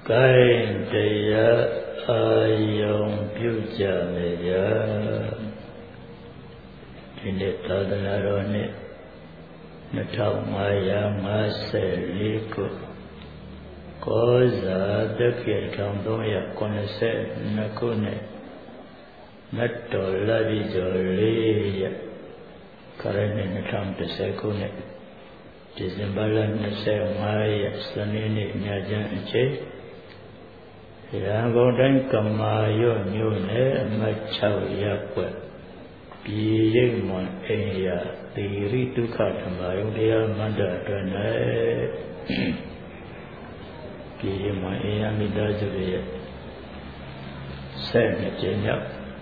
Kain Daya Ayong Pyuja Meya Ini Tadana Roni Natau Maya Maseliku Koza Dakya Kamdoya Konese Nakune Natto Ladi Joliya Karani Natam Tesekune December Nase Maya Sanini Nyajan Che Yanggodan Kamayo Nyune Machau Yakwa Piyemon Eya Tiri Tukatamayo Dia Manda Dana Piyemon Eya Midajuriya Sen Jenya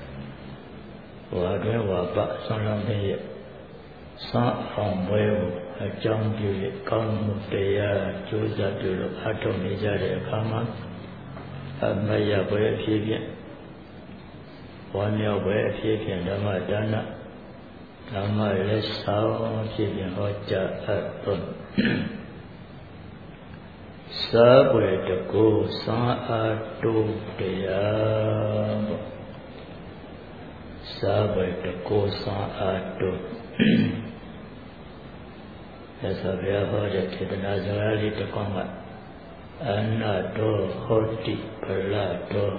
Wadwe Waba Sanamaya San Hongwewu Ajang Piyek Kamuteya Joza Dulu Atom Nijare Kama Maya Boy Pibian One Year Boy Pibian Dama Dana Dama Lesao Pibian Hoja Atun Subway to go San Atu Dea Subway to go San Atu That's a very hard to the Nazarali to come Anado Hoti Palado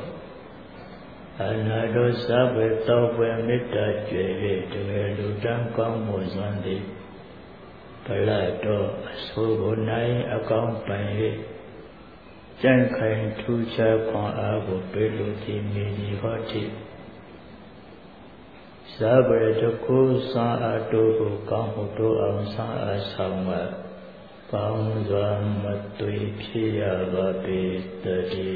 Anado Sabe Tauwe Mita Jere to Ludan Kamozandi Palado Asugo Nai Accompany Jankain Tucha Kon Abu Peluti Mini Hoti Sabe to Ku San Adogo Kamuto Am San Asama Pangzam Matui Pia Vapitadi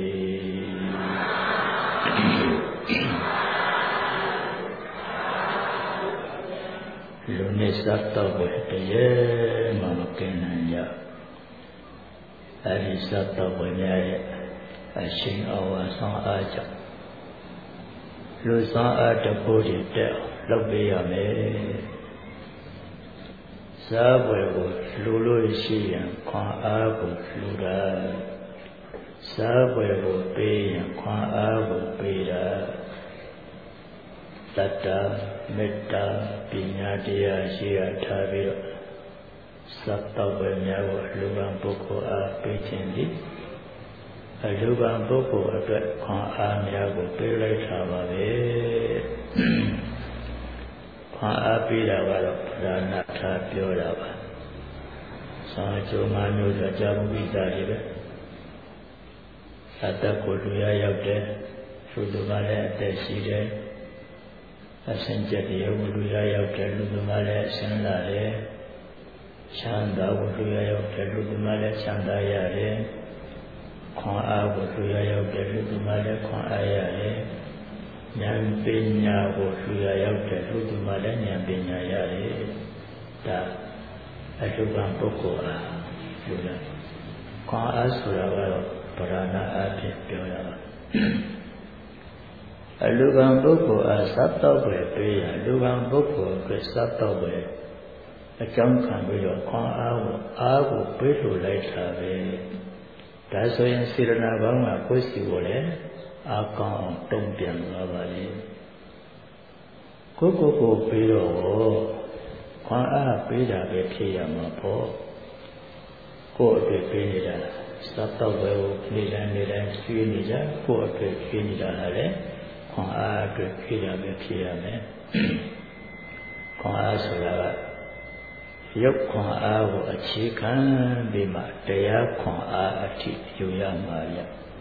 Lunisata Vitaye Mamakinanya Arisata Vanyaya Ashin Awasan Aja Lusan Aja Puri Del Lobbyame Sabwe Lulu Shian Kwan Abu Lura Sabwe Bayan Kwan Abu Beda Tata Metta Pinyadia Shia Tabio Sapawe Nyawa Luban Boko A Pechindi Luban Boko A Kwan A Nyago Pele Tababe Apida Valo Ranata Piorava Sancho Manu Jamu Atakuya Yabde Sudumale Deside Asenjati Uduya Yabde Ludumale Sandale Chanda Uduya Yabde Ludumale Chandayare Kwan Abuduya Yabde Ludumale Kwan Ayare Nyampinya Wosuya Yabde Ludumale Nyampinya Yare Da Ajuban Boko A Lula Kwan Asura Valo Parana Api Piorava Aluban Boko A Satawe Pia Luban Boko A Satawe A Junkan Vilo Kwan Abu Pilu Laitawe Dasoyan Sirana Bama Kosi Wole Akang Tumpian Lavali Koko Piro Kwan A Pida Betia Mapo Ko de Pinida Satawe Nida Finida Ko de Finida Hale Kwan A de Pida Betia Me Kwan A Sula Yok Kwan A Wo Achikan Bima Daya Kwan A Ati Yuya Maya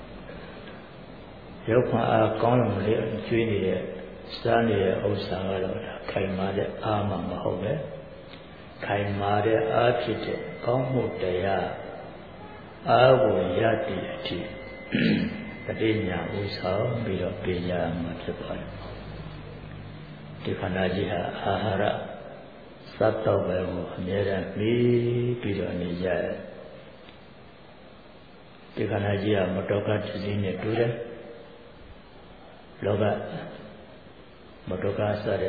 Yokwan A Kong Juni Stanley Osanga Kaimade Ama Mahobe Kaimade Archite Komutaya Awu Yati Ati Tadinya Usa Bilo Pinya Matapan Tikanajiha Ahara Satawe Nera Mi Bilo Nija Tikanajia Motoka Tizine Ture Loga Motoka Sare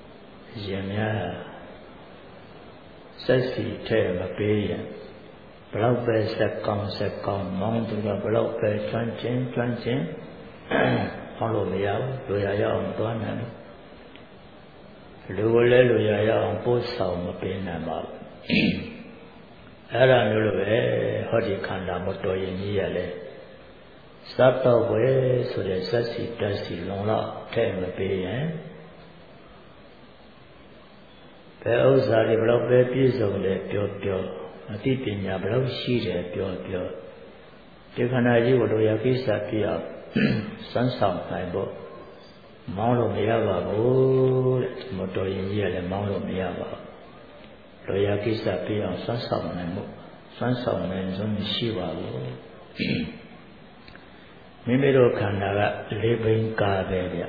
Yemya Sasi Te Mapeya ဘလောက်ပဲဆက်ကောင်းမောင်းသူကဘလောက်ပဲကျွမ်းကျင်ဟောလို့မရဘူးလိုရရအောင်သွားနိုင်လူကိုလည်းလိုရရအောင်ပို့ဆောင်မပေးနိုင်ပါဘူးအဲ့ဒါမျိုးလိုပဲဟောဒီခန္ဓာမတော်ရင်ကြီးရလဲစတ်တော့ပဲဆိုတဲ့စက်စီတက်စီလုံလောက်ထဲ့မပေးရင်ဘယ်ဥစ္စာတွေဘလောက်ပဲပြည့်စုံတယ်ပြောအသိပညာဘလောက်ရှိတယ်ပြောဒီခန္ဓာကြီးကိုလိုရကိစ္စပြအောင်စမ်းဆောင်နိုင်ဖို့မောင်းလို့မရပါဘူးတဲ့မတော်ရင်ကြီးကလည်းမောင်းလို့မရပါဘူးလိုရကိစ္စပြအောင်စမ်းဆောင်နိုင်ဖို့စွမ်းဆောင်နိုင်စွမ်းမရှိပါဘူးမိမိတို့ခန္ဓာကလေးဘိန်းကားပဲဗျ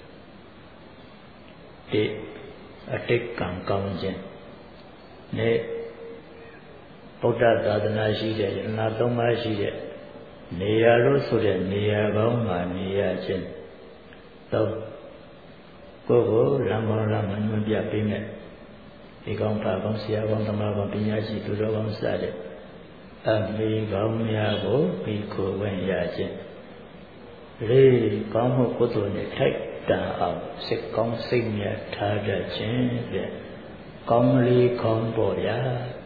ဒီအတိတ်ကံကောင်းခြင်းနဲ့ဗုဒ္ဓသာသနာရှိတဲ့ယန္နာသုံးပါးရှိတဲ့နေရာလို့ဆိုတဲ့နေရာကောင်းမှာနေရခြင်းတော့ကိုယ်ကိုလမ်းပေါ်လာမှညွှန်ပြပေးမယ်ဒီကောင်းပါကောင်းဆရာကောင်းသမားကောင်းပညာရှိသူတော်ကောင်းစတဲ့အမေကောင်းများကိုပြီးခိုးဝင်ရခြင်းလေးကောင်းမှုကုသိုလ်နဲ့ထိုက်တန်အောင်စိတ်ကောင်းစိတ်မြတ်ထားတတ်ခြင်းဖြင့်ကောင်းလေးကောင်းပေါ်ဗျာ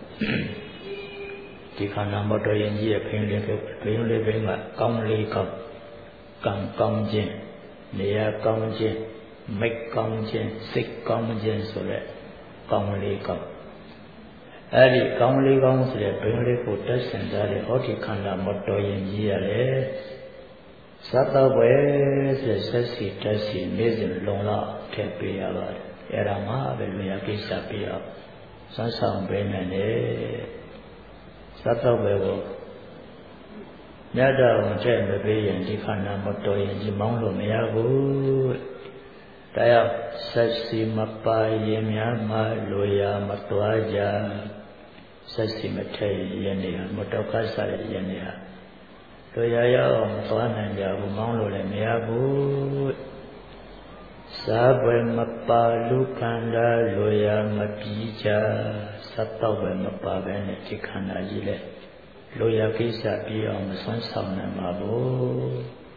ဒီခန္ဓာမတော်ရင်ကြီးရဲ့ဖိလေးပဲဖိလေးပဲကကောင်းလေးကောင်းကံကောင်းခြင်းနေရာကောင်းခြင်းမိတ်ကောင်းခြင်းစိတ်ကောင်းခြင်းဆိုတဲ့ကောင်းလေးကောင်းအဲ့ဒီကောင်းလေးကောင်းဆိုတဲ့ဘိန်းလေးကိုတက်ဆင်ထားတဲ့ဟောဒီခန္ဓာမတော်ရင်ကြီးရတယ်စတ်တော့ပဲဆိုဆက်စီတက်စီနေ့စဉ်လုံလောက်ထည့်ပေးရပါတယ်အဲ့ဒါမှပဲလူရကိစ္စပြအောင်စွမ်းဆောင်ပေးနိုင်တယ်စတ်တော့ပဲကိုမြတ်တော်ထည့်မပေးရင်ဒီခန္ဓာမတော်ရင်ကြီးမောင်းလို့မရဘူးတရားဆက်စီမပါရင်များမှလူရမတော်ကြဆက်စီမထည့်ရင်နေမတော်ခဆရရင်နေဟာတို့ရရအောင်သွားနိုင်ကြဘူးမောင်းလို့လည်းမရဘူးစားပွဲမပါလူခန္ဓာလိုရမပြီးကြစတ်တော့ပဲမပါပဲနဲ့ဒီခန္ဓာကြီးလဲလိုရကိစ္စပြီးအောင်မဆွမ်းဆောင်နိုင်ပါဘူး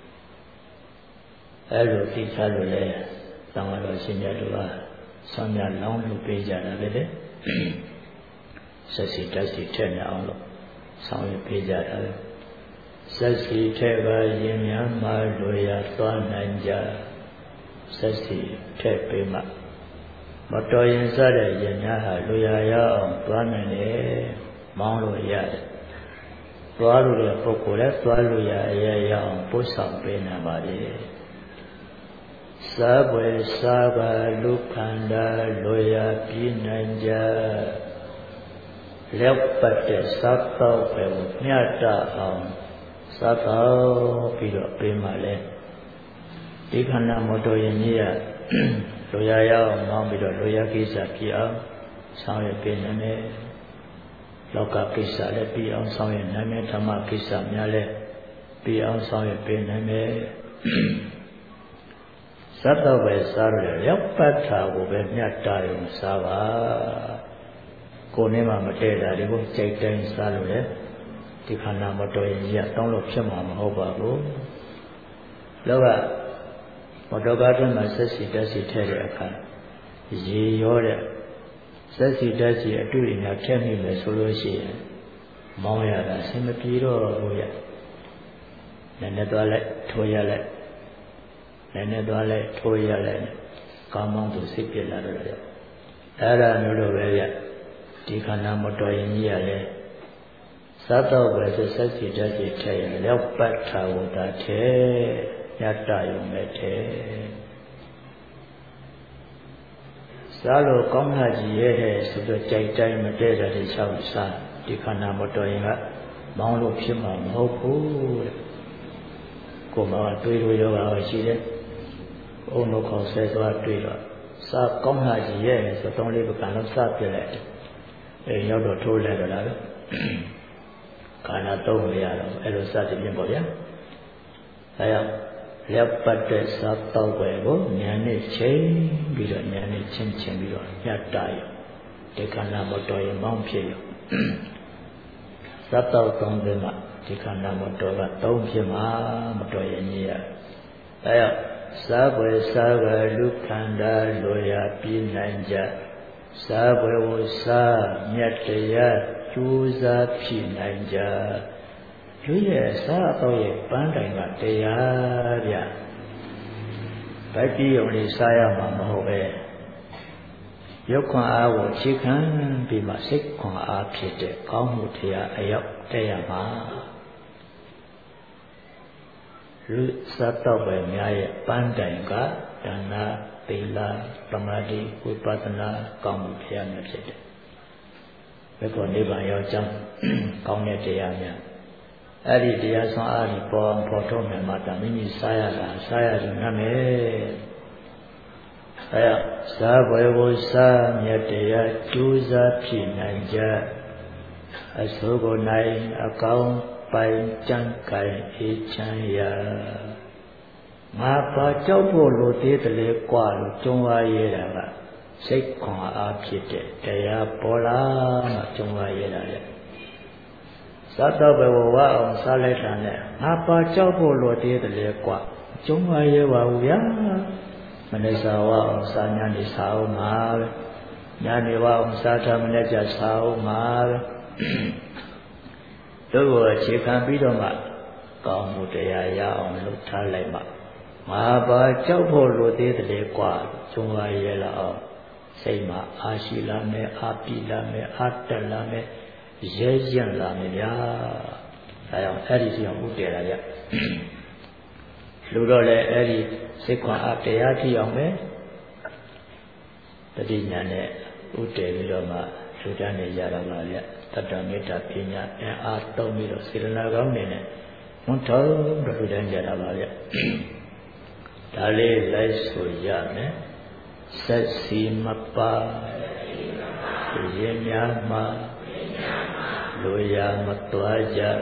အဲ့လိုသိချလို့လဲသံဃာတော်ရှင်မြတ်တို့ကဆွမ်းမြလောင်းလို့ပေးကြတာပဲလေဆက်စီတက်စီထည့်နေအောင်လို့ဆောင်ရွက်ပေးကြတာပဲဆက်စီထဲပါရင်များမှလိုရသွားနိုင်ကြဆက်စီထဲပေးမှမတော်ရင်စတဲ့ရင်များဟာလိုရရအောင်သွားနိုင်တယ်မောင်းလို့ရတယ်သွားလို့တဲ့ပုဂ္ဂိုလ်လည်းသွားလို့ရအရရအောင်ပို့ဆောင်ပေးနိုင်ပါလေစားပွဲစားပါလူခန္ဓာလိုရပြီးနိုင်ကြလျောက်ပတ်တဲ့စားတော့ပဲမြတ်တအောင်စားတော့ပြီးတော့ပေးမှလဲဒီခန္ဓာမတော်ရင်ကြီးကလိုရရအောင်မောင်းပြီးတော့လိုရကိစ္စဖြစ်အောင်ဆောင်ရွက်ပေးနိုင်တယ်လောကကိစ္စလည်းပြီးအောင်ဆောင်ရွက်နိုင်မယ်ဓမ္မကိစ္စများလည်းပြီးအောင်ဆောင်ရွက်ပေးနိုင်မယ်စတ်တော့ပဲစားရရောက်ပတ်တာကိုပဲမြတ်တာရုံစားပါကိုယ်နဲ့မှမတည့်တာဒီကိုကြိုက်တိုင်းစားလို့လေဒီခန္ဓာမတော်ရင်ကြီးကတောင်းလို့ဖြစ်မှာမဟုတ်ပါဘူးလောကမတော်ကားတွင်မှာဆက်စီတက်စီထဲတဲ့အခါရေရောတဲ့ဆက်စီတက်စီအတွေ့အကြုံထည့်မိမယ်ဆိုလို့ရှိရင်မောင်းရတာအဆင်မပြေတော့ဘူးရနည်းနည်းသွားလိုက်ထိုးရလိုက်နည်းနည်းသွားလိုက်ထိုးရလိုက်ကောင်းမောင်းသူစိတ်ပြလာတော့ရအဲ့ဒါမျိုးလိုပဲရဒီခန္ဓာမတော်ရင်ကြီးရလဲစားတော့ပဲဆက်စီတက်စီထဲရလောက်ပတ်ထာဝတ္တထဲညတ္တယုံမဲ့ထဲစားလို့ကောင်းတာကြီးရဲ့ဆိုတော့ကြိုက်တိုင်းမတည့်တဲ့ချောက်စားဒီခန္ဓာမတော်ရင်ကမောင်းလို့ဖြစ်မှာမဟုတ်ဘူးတဲ့ကိုယ်မှာတွေးလို့ယောဂရှိတယ်အုံလို့ခေါ်ဆဲသွားတွေးတော့စားကောင်းတာကြီးရဲ့ဆိုတော့လေးပကံလုံးစားပြလိုက်အဲရောက်တော့ထိုးလိုက်တော့လားပဲခန္ဓာသုံးရတော့အဲ့လိုစသည်ဖြင့်ပေါ့ဗျာဒါကြောင့်လက်ပတ်တဲ့စားတော့ပဲကိုဉာဏ်နဲ့ချိန်ပြီးတော့ဉာဏ်နဲ့ချင်းပြီးတော့ညတ်တာရဒီခန္ဓာမတော်ရင်မောင်းဖြစ်ရ Sắp tàu tông về mặt thì khả năng một đôi và tông phía mà một đôi như vậy. Đấy ạ. Sa bwe lúc khăn đa lôi ya pi nành dạ. Sa bwe vô sa nhật ya chú gia pi nành dạ. Chú ye sa tàu ye bán đại mà tê ya bia. Cái tí ông đi sa ya mà hổ bè. Yếu khoan á vô chí khăn bị mà xích khoan á phía đệ có một thì á yếu tê ya mà. Lúc sa tàu bè mẹ ye bán đại cả đàn na tê la tâm la đi quy bát na có một thì á mẹ phía đệ. Vậy còn đi bằng yếu chăng có nghe tê ya mẹ. Ở đây thì à xong à thì bỏ thô mẹ mà ta mình sai thì nằm hết. Ấy à, sa bwe vô sa nhật ya chú gia phi nành dạ. Ở số cô này ở cao bay chẳng cái ý chẳng ya. Mà bà cháu bố lô tế tờ lê quả lô chung hoa yê ra bà. Xích khoan á phi đệ ya bố la mà chung hoa yê ra ya. Sa tàu bè vô wa ông sa lê thằng này. Mà bà cháu bố lô tế tờ lê quả chung hoa yê wa u ya. Mình sa wa ông sa nhani sao mà. Nhani wa ông sa thà mình cha sao mà. Tôi vừa chỉ khăn biết đâu mà. Còn một đề ya ông lúc thả lại mà. Mà bà cháu bố lô tế tờ lê quả chung hoa yê là ông. Xây mà á xì la mê, á pi la mê, á tà la mê. Dễ dàng là mẹ ya. Đấy không? Ấy thì ông út đề là ya. Lúc đó là ấy thì sẽ khoảng áp đề thì ông ấy. Tất nhiên là út đề vì đó mà chú cha này ra là ya. Tất cả mấy ta phía nhà á tông vì đó sẽ là góng này này. Muốn thở đó chú cha ra là ya. Đã lê lấy số ya nè. Sát xì mập ba. Dễ nhá mà. Loya matwaja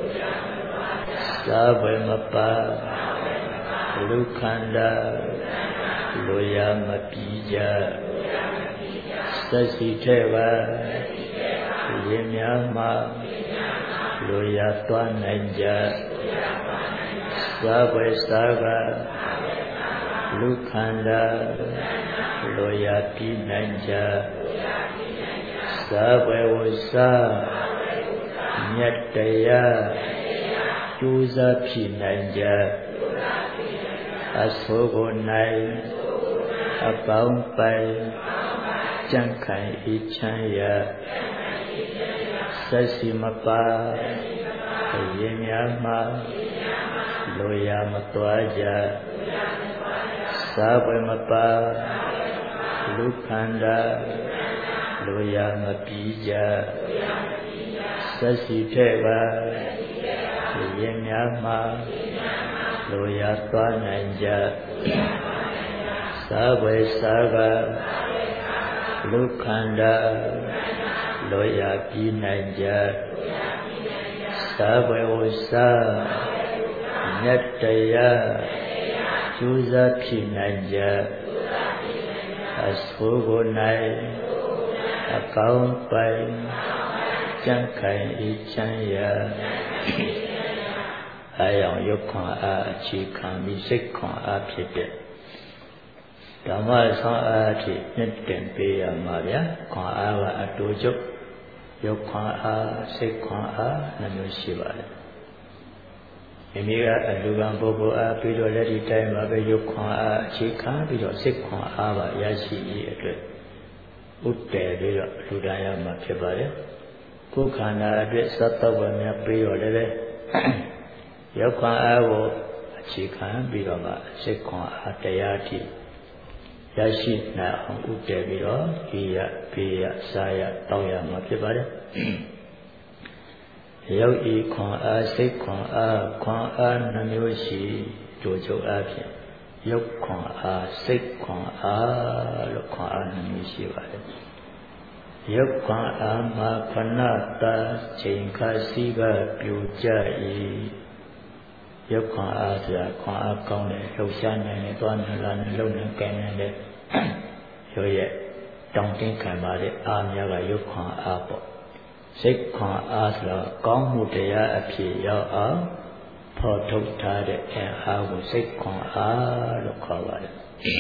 Sabe mapa Lukhanda Loya mapija Sasi theva Yemyama Loya twananja Sabe saga Lukhanda Loya pinanja Sabe wasa nhật ya chú gia phi nành dạ. Ở số cô này ở bóng bay chẳng khai ý chẳng ya. Sa si ma pa ye nya ma lo ya ma toa ja. Sa bwe ma pa lu khanda lo ya ma pi ja. Sát xì thế bà yên nhá mà lô ya toa nành dạ. Sa bwe sa ga lúc khanda lô ya pi nành dạ. Sa bwe vô sa nhật ya chú gia phi nành dạ. Ở số cô này ở cao bay chẳng khai ý chẳng ya. Ai ông yếu khoan á chỉ khăn bị xích khoan á phía đệ. Đó mà xong á thì nhất kèm bì mà bia. Khoan á và tổ chức. Yếu khoan á, xích khoan á là nhiều xí bà đấy. Vì ở lưu găng bố bố á bì đồ lê đi tay mà bê yếu khoan á chỉ khăn bì đồ xích khoan á và giá xí ý ở đây. Út đề bì đồ lưu đàn ya mà phía bà đấy. Cô khả năng biết sát tàu và mẹ bì rồi đấy. Yếu khoan á vô chỉ khăn bì rồi mà xích khoan á tê ya thì giá xí nà ông út đề bì rồi kì ya, bì ya, xa ya, tàu ya mà phía bà đấy. Yếu ý khoan á, xích khoan á nà miêu xí đồ chỗ á phía. Yếu khoan á, xích khoan á, lúc khoan á nà miêu xí bà đấy. Yếu khoan á mà khăn ta chênh khá xí gà biểu chá ý. Yếu khoan á thì là khoan á công này, lâu xa này, toàn là lâu nâng kèm này đấy. Yếu vậy, trong tiếng khả mà đấy, á nhá gà yếu khoan á bộ. စိတ်ခွန်အားဆိုတော့ကောင်းမှုတရားအဖြစ်ရောက်အောင်ဖော်ထုတ်ထားတဲ့အင်အားကိုစိတ်ခွန်အားလို့ခေါ်ပါတယ်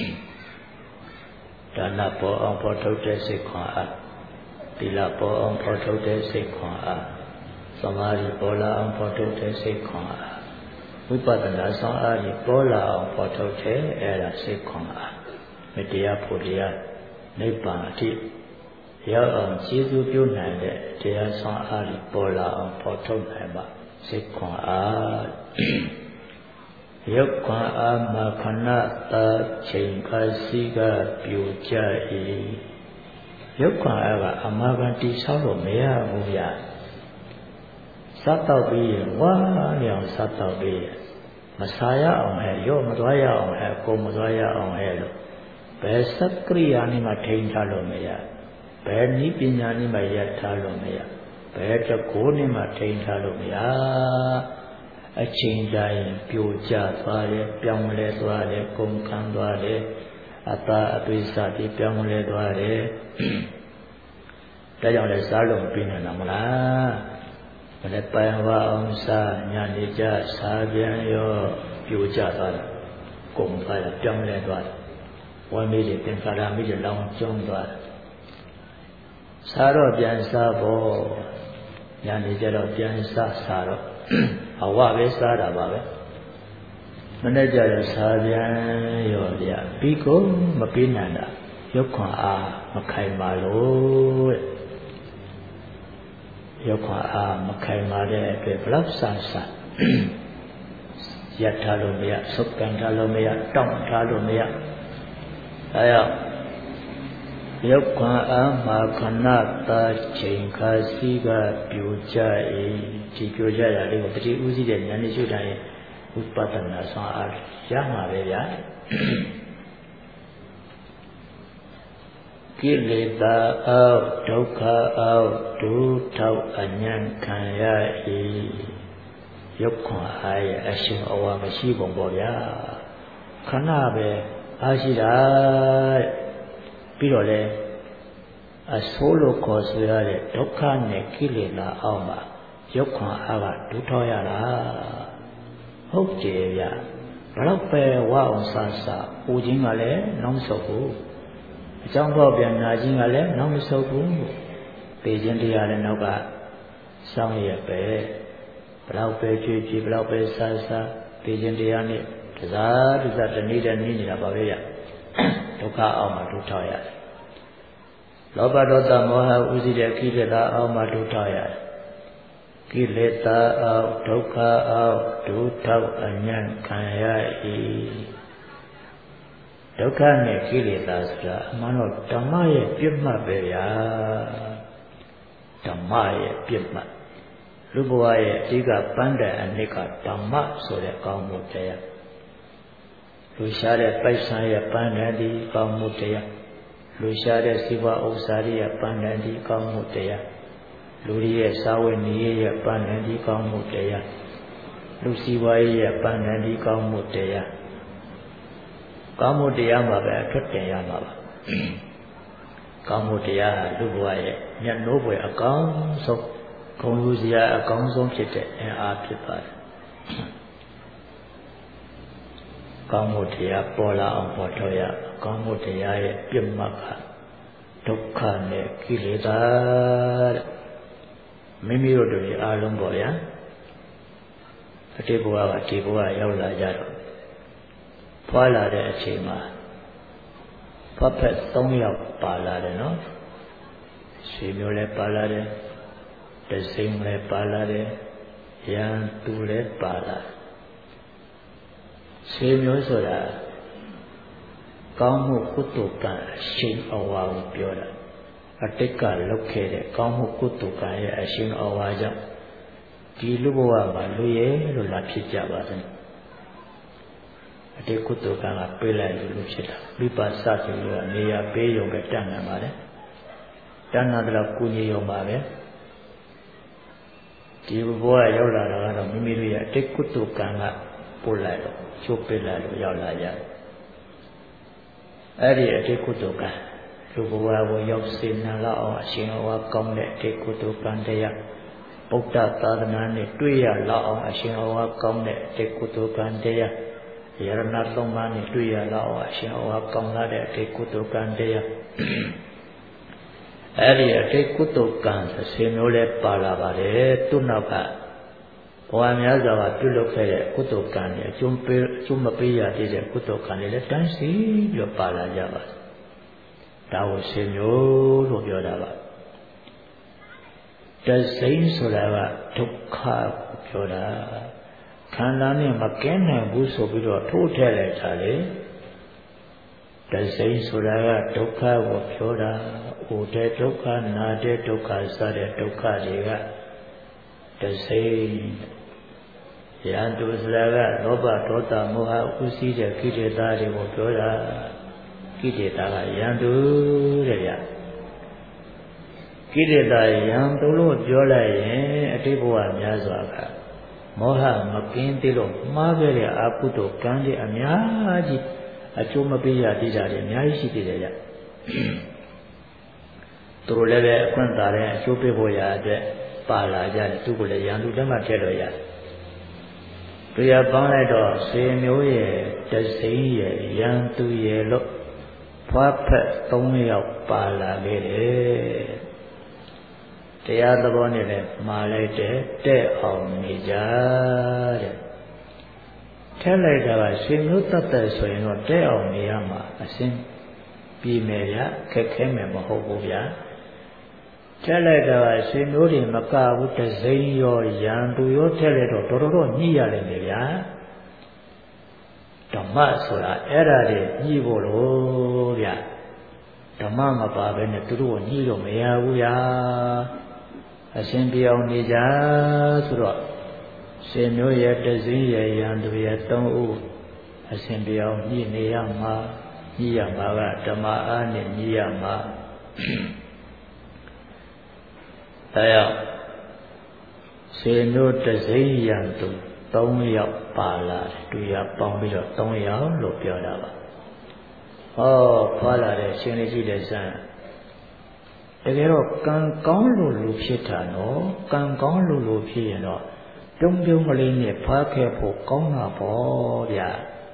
ဒါနပေါ်အောင်ဖော်ထုတ်တဲ့စိတ်ခွန်အားသီလပေါ်အောင်ဖော်ထုတ်တဲ့စိတ်ခွန်အားသမာဓိပေါ်လာအောင်ဖော်ထုတ်တဲ့စိတ်ခွန်အားဝိပဿနာဆောင်အားကြီးပေါ်လာအောင်ဖော်ထုတ်တဲ့အဲ့ဒါစိတ်ခွန်အားမတရားဖို့တရားနိဗ္ဗာန်အထိရောက်အောင်ကျေးဇူးပြုနိုင်တဲ့တရားဆောင်အားကြီးပေါ်လာအောင်ဖော်ထုတ်နိုင်ပါစိတ်ခွန်အားရုပ်ခွန်အားမှာခဏသာချိန်ခါစီကပြိုကျ၏ရုပ်ခွန်အားကအမှားကန်တိဆောက်လို့မရဘူးဗျစားတော့ပြီးဝါနေအောင်စားတော့ပြီးမစားရအောင်ဟဲ့ရော့မသွားရအောင်ဟဲ့ကိုမသွားရအောင်ဟဲ့လို့ဘယ်စက္ကရိယာနဲ့မှထိန်းထားလို့မရဘယ်နည်းပညာနဲ့မှရထားလို့မရဘယ်တကိုးနဲ့မှထိန်းထားလို့မရအချိန်တိုင်းပြိုကျသွားတယ်ပြောင်းလဲသွားတယ်ကုန်ခန်းသွားတယ်အသာအသွေးစားပြီးပြောင်းလဲသွားတယ်ဒါကြောင့်လည်းစားလို့ပြနေမှာမလားမနေ့ပိုင်ဝအောင်စားညနေကျစားပြန်ရောပြိုကျသွားတယ်ကုန်သွားတယ်ပြောင်းလဲသွားတယ်ဝမ်းမေးတွေသင်္ခါရမေးတွေလောင်ကျွမ်းသွားတယ်စားတော့ပြန်စားဖို့ညနေကျတော့ပြန်စားတော့အဝပဲစားတာပါပဲမနေ့ကျတော့စားပြန်ရောဗျပြီးကုန်မပေးနိုင်တာရုပ်ခွန်အားမခိုင်ပါလို့ရုပ်ခွန်အားမခိုင်ပါတဲ့အတွက်ဘလောက်ဆန်းဆန်းရထားလို့မရဆုပ်ကန်ထားလို့မရတောင့်ထားလို့မရအဲဒါရုပ်ခွန်အားမှာခဏသာချိန်ခါစီကပြိုကျ၏ဒီပြိုကျရလေးကိုတတိဥစည်းတဲ့ဉာဏ်နဲ့ရှုထားရင်ဥပဒနာဆောင်အားရမှာပဲဗျာကိလေသာအောက်ဒုက္ခအောက်ဒုထောက်အញ្ញံခံရ၏ရုပ်ခွန်အားရဲ့အရှင်အဝါမရှိပုံပေါ့ဗျာခဏပဲအားရှိတာပြီးတော့လေအဆိုးလို့ခေါ်ဆိုရတဲ့ဒုက္ခနဲ့ကိလေသာအောက်မှာရုပ်ခွန်အားကဒုထောက်ရတာဟုတ်ကြရဲ့ဗျဘလောက်ပဲဝအောင်ဆဆပူခြင်းကလည်းနောက်မဆုတ်ဘူးအကြောင်းတော့ပြန်နာခြင်းကလည်းနောက်မဆုတ်ဘူးပေခြင်းတရားလည်းနောက်ကစောင်းရပဲဘလောက်ပဲကြွေးကြည့်ဘလောက်ပဲဆဆပေခြင်းတရားနဲ့တစားတစားတနည်းတည်းနေနေတာပါပဲဗျဒုက္ခအောက်မှာဒုထောက်ရတယ်လောဘဒေါသမောဟဥစည်းတဲ့ကိလေသာအောက်မှာဒုထောက်ရတယ်ကိလေသာအောက်ဒုက္ခအောက်ဒုထောက်အញ្ញံခံရ၏ဒုက္ခနဲ့ကိလေသာဆိုတာအမှန်တော့ဓမ္မရဲ့ပြစ်မှတ်ပဲဗျာဓမ္မရဲ့ပြစ်မှတ်လူဘဝရဲ့အဓိကပန်းတဲ့အနစ်ကဓမ္မဆိုတဲ့ကောင်းမှုတရားလူရှားတဲ့ပိုက်ဆံရဲ့ပန်းတဲ့ဒီကောင်းမှုတရားလူရှားတဲ့စီးပွားဥစ္စာတွေရဲ့ပန်းတဲ့ဒီကောင်းမှုတရားလူရဲ့စာဝတ်နေရဲ့ပန်းတဲ့ဒီကောင်းမှုတရားလူစီးပွားရေးရဲ့ပန်းတဲ့ဒီကောင်းမှုတရားကောင်းမှုတရားမှာပဲအထွတ်တင်ရမှာပါကောင်းမှုတရားဟာလူဘဝရဲ့မျက်နှိုးပွေအကောင်းဆုံးဂုဏ်ယူစရာအကောင်းဆုံးဖြစ်တဲ့အင်အားဖြစ်ပါတယ်ကောင်းမှုတရားပေါ်လာအောင်ပေါ်ထုတ်ရကောင်းမှုတရားရဲ့ပြစ်မှတ်ကဒုက္ခနဲ့ကိလေသာတဲ့မိမိတို့တွေအားလုံးပေါ့ဗျာအတိတ်ဘဝကဒီဘဝရောက်လာကြတော့ဖွာလာတဲ့အချိန်မှာဖတ်ဖက်3ယောက်ပါလာတယ်နော်ဆွေမျိုးလည်းပါလာတယ်တစိမ့်လည်းပါလာတယ်ရန်သူလည်းပါလာတယ်ဆွေမျိုးဆိုတာကောင်းမှုကုသိုလ်ကံအရှိန်အဝါကိုပြောတာအတိတ်ကလုပ်ခဲ့တဲ့ကောင်းမှုကုသိုလ်ကံရဲ့အရှိန်အဝါကြောင့်ဒီလူဘဝမှာလူရဲ့လို့လာဖြစ်ကြပါစေအတိတ်ကုသိုလ်ကံကပေးလိုက်လို့လူဖြစ်တာဝိပါစဆိုလို့ကနေရာပေးရုံပဲတတ်နိုင်ပါတယ်တတ်နိုင်တော့ကုညီရုံပါပဲဒီဘဝရောက်လာတော့မိမိတို့ရဲ့အတိတ်ကုသိုလ်ကံကပို့လိုက်တော့ချိုးပေးလိုက်လို့ရောက်လာကြတယ်အဲ့ဒီအတိတ်ကုသိုလ်ကလူဘဝကိုရောက်စေနာလောက်အောင်အရှင်ဟောကောင်းတဲ့ဒီကုသိုလ်ကံတရားဗုဒ္ဓသာသနာနဲ့တွေ့ရလောက်အောင်အရှင်ဟောကောင်းတဲ့ဒီကုသိုလ်ကံတရားယရဏသုံးပါးနဲ့တွေ့ရလောက်အောင်အရှင်ဟောကောင်းလာတဲ့ဒီကုသိုလ်ကံတရားအဲ့ဒီအတိတ်ကုသိုလ်ကံအစဉ်မျိုးလဲပါလာပါတယ်သူ့နောက်ကဘဝများစွာကပြုလုပ်ခဲ့တဲ့ကုသိုလ်ကံတွေအကျိုးမပေးရသေးတဲ့ကုသိုလ်ကံတွေလည်းတန်းစီပြီးတော့ပါလာကြပါတယ်ဒါကိုစဉ်မျိုးလို့ပြောတာပါတစိမ့်ဆိုတာကဒုက္ခကိုပြောတာခန္ဓာနဲ့မကင်းနိုင်ဘူးဆိုပြီးတော့ထိုးထည့်လိုက်တာလေတစိမ့်ဆိုတာကဒုက္ခကိုပြောတာဥဒေဒုက္ခနာတဲ့ဒုက္ခစတဲ့ဒုက္ခတွေကတစိမ့်ယန္တုဆိုတာကလောဘဒေါသမောဟဥသိတဲ့ကိလေသာတွေကိုပြောတာကိလေသာကယန္တုတဲ့ဗျကိလေသာယံသူလို့ပြောလိုက်ရင်အတိတ်ဘဝများစွာကမောဟမကင်းသေးလို့မှားခဲ့တဲ့အကုသိုလ်ကံတွေအများကြီးအကျိုးမပေးရသေးတာတွေအများကြီးရှိသေးတယ်ဗျသူတို့လည်းပဲအခွင့်သာတဲ့အကျိုးပေးဖို့ရအတွက်ပါလာကြတယ်သူကလည်းယံသူလက်မှတ်ထည့်လို့ရတယ်တရားပေါင်းလိုက်တော့စေမျိုးရဲ့တစိမ့်ရဲ့ယံသူရဲ့လို့ဖွားဖက်3ယောက်ပါလာခဲ့တယ်တရားသဘောနဲ့လည်းမှားလိုက်တယ်တဲ့အောင်နေကြတဲ့ထက်လိုက်တာကရှင်မျိုးတတ်တဲ့ဆိုရင်တော့တဲ့အောင်နေရမှာအစင်းပြီးမယ်ဗျခက်ခဲမယ်မဟုတ်ဘူးဗျထက်လိုက်တာကရှင်မျိုးတွေမကဘူးတစိမ့်ရောရံသူရောထက်လိုက်တော့တော်တော်ညှိရလိမ့်မယ်ဗျဓမ္မဆိုတာအဲ့ဒါတွေညှိဖို့လို့ဗျဓမ္မမပါဘဲနဲ့သူတို့ကိုညှိလို့မရဘူးဗျာအရှင်ပြောင်းနေကြဆိုတော့ရှင်မျိုးရဲ့တစင်းရဲ့ရန်သူရဲ့3ဦးအရှင်ပြောင်းညှိနေရမှာညှိရမှာကဓမ္မအားနဲ့ညှိရမှာတရားရှင်မျိုးတစင်းရန်သူ3ယောက်ပါလာတယ်သူရပေါင်းပြီးတော့3ယောက်လို့ပြောတာပါဟောဖွာလာတဲ့ရှင်လေးကြည့်တဲ့စံတကယ်တော့ကံကောင်းလို့လူဖြစ်တာနော်ကံကောင်းလို့ဖြစ်ရင်တော့ပြုံးပြုံးကလေးနဲ့ဖွာခဲ့ဖို့ကောင်းတာပေါ့ဗျာ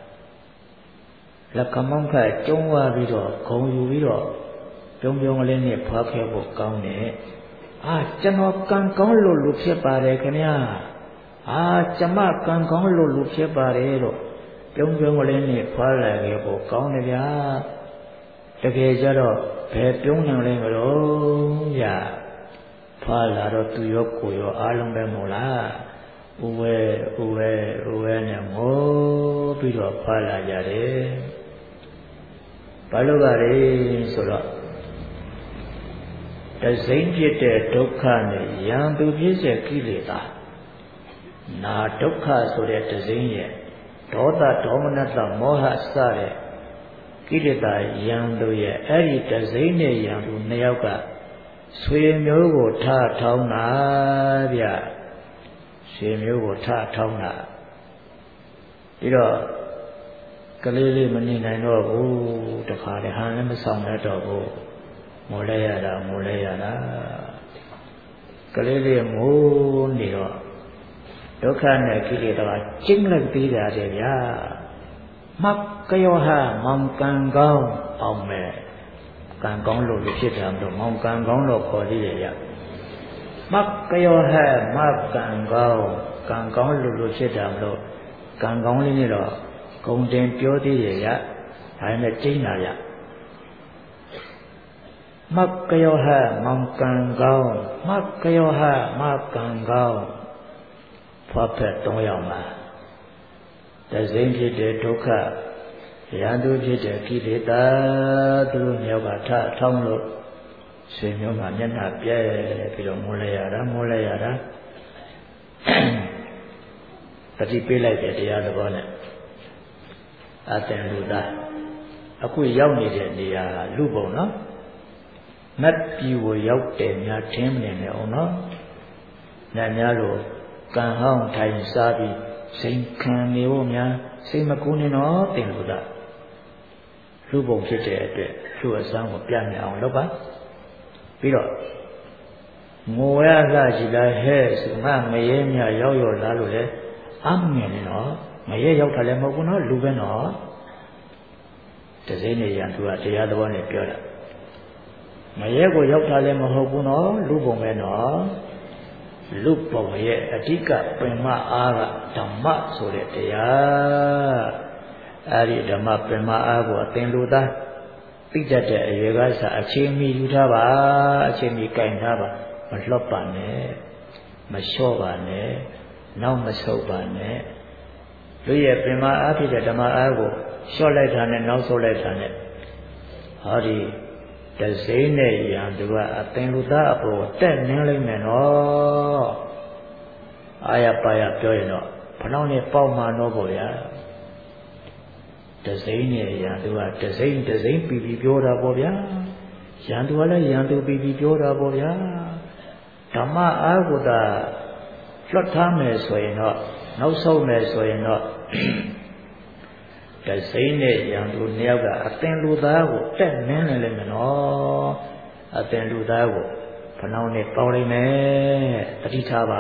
လက်ကမောင်းခတ်ကျုံးသွားပြီးတော့ဂုံယူပြီးတော့ပြုံးပြုံးကလေးနဲ့ဖွာခဲ့ဖို့ကောင်းတယ်ကျွန်တော်ကံကောင်းလို့လူဖြစ်ပါတယ်ခင်ဗျာကျမကံကောင်းလို့လူဖြစ်ပါတယ်လို့ပြုံးပြုံးကလေးနဲ့ဖွာလာခဲ့ဖို့ကောင်းတယ်ဗျာတကယ်ကြတော့ဘယ်ပြုံးနိုင်လဲမလို့ဗျာဖွာလာတော့သူရောကိုရောအားလုံးပဲမို့လားဥဝဲနဲ့မိုးပြီးတော့ဖွာလာကြတယ်ဘာလို့ကလဲဆိုတော့တစိမ့်ဖြစ်တဲ့ဒုက္ခနဲ့ယံသူဖြစ်တဲ့ကိလေသာနာဒုက္ခဆိုတဲ့တစိမ့်ရဲ့ဒေါသဒေါမနတမောဟစတဲ့ကိလေသာယံသူရဲ့အဲ့ဒီတစိမ့်နဲ့ယံသူ2ယောက်ကဆွေမျိုးကိုထထောင်းတာဗျဆွေမျိုးကိုထထောင်းတာပြီးတော့ကလေးလေးမနေနိုင်တော့ဘူးတခါလေဟန်လည်းမဆောင်ရတော့ဘူးမိုးလဲရတာကလေးလေးမိုးနေတော့ဒုက္ခနဲ့ကိလေသာကျင်းလိုက်သေးတာတဲ့ဗျာမကယောဟမောင်ကံကောင်းအောင်မဲ့ကံကောင်းလို့ဖြစ်တာမလို့မောင်ကံကောင်းလို့ခေါ်သေးတယ်ဗျမကယောဟမကံကောင်းကံကောင်းလို့ဖြစ်တာမလို့ကံကောင်းလေးနဲ့တော့ဂုံတင်ပြောသေးတယ်ဗျဒါနဲ့ကျင်းတာဗျမကယောဟမောင်ကံကောင်းမကယောဟမကံကောင်းဖွားဖက်3ယောက်မှာတစိမ့်ဖြစ်တဲ့ဒုက္ခရန်သူဖြစ်တဲ့ကိလေသာသူတို့မြောက်ကထထောင်းလို့ဆွေမျိုးမှာမျက်နှာပြဲပြီးတော့မိုးလဲရတာတတိပေးလိုက်တဲ့တရားသဘောနဲ့အတန်လူသားအခုရောက်နေတဲ့နေရာကလူပုံနော်မတ်ပြည်ကိုရောက်တယ်များထင်းမနေနဲ့အောင်နော်ညများလို့ကံဟောင်းထိုင်စားပြီးစိတ်ခံနေဖို့များစိတ်မကူးနေတော့တင်လို့လားလူပုံဖြစ်တဲ့အတွက်သူ့အစမ်းကိုပြနေအောင်လုပ်ပါပြီးတော့ငိုရလာကြည့်လိုက်ဟဲ့ဆိုမှငရဲမြရောက်ရောက်လာလို့လေအမငယ်နေတော့ငရဲရောက်တာလည်းမဟုတ်ဘူးနော်လူပဲနော်တစိမ့်နေရသူကတရားတော်နဲ့ပြောတာငရဲကိုရောက်တာလည်းမဟုတ်ဘူးနော်လူပုံပဲနော်လူပုံရဲ့အဓိကပင်မအားကဓမ္မဆိုတဲ့တရားအဲဒီဓမ္မပင်မအားကိုအသင်လူသားသိတတ်တဲ့အရွယ်ကစအခြေမီယူထားပါအခြေမီကင်ထားပါမလွတ်ပါနဲ့မလျှော့ပါနဲ့နောက်မဆုတ်ပါနဲ့လူရဲ့ပင်မအားဖြစ်တဲ့ဓမ္မအားကိုလျှော့လိုက်တာနဲ့နောက်ဆုတ်လိုက်တာနဲ့ဟောဒီတစိမ့်နဲ့ရံသူကအသင်လူသားအပေါ်တက်နင်းလိုက်မယ်နော်အာရပါရပြောရင်တော့ဘလောက်နဲ့ပေါက်မှတော့ပေါ့ဗျာတစိမ့်နဲ့ရံသူကတစိမ့်ပြီးပြောတာပေါ့ဗျာရံသူကလည်းရံသူပြီးပြောတာပေါ့ဗျာဓမ္မအားကိုသာလွတ်ထားမယ်ဆိုရင်တော့နောက်ဆုံးမယ်ဆိုရင်တော့တစိမ့်နဲ့ရံသူနှစ်ယောက်ကအသင်လူသားကိုတက်နင်းနေလိမ့်မယ်နော်အသင်လူသားကိုဘနောင်းနဲ့ပေါင်းလိုက်မယ်တတိထားပါ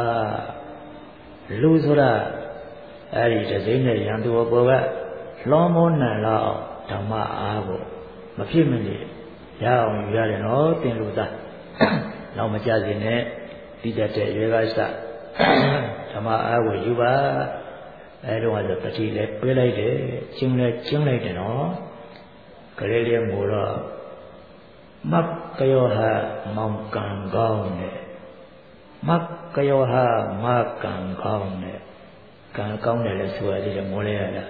လူဆိုတာအဲ့ဒီတစိမ့်နဲ့ရံသူအပေါ်ကလွန်မောနံလောက်ဓမ္မအားကိုမဖြစ်မနေရအောင်ယူရတယ်နော်သင်လူသားနောက်မကြစေနဲ့တိတတ်တဲ့ရွေးကစဓမ္မအားကိုယူပါအဲတော့ဆိုတတိလည်းပေးလိုက်တယ်ကျင်းလည်းကျင်းလိုက်တယ်နော်ကလေးလေးမို့တော့မတ်ကယောဟမောင်ကံကောင်းနဲ့မတ်ကယောဟမကံကောင်းနဲ့ကံကောင်းတယ်လည်းဆိုရတယ်မိုးလဲရတာ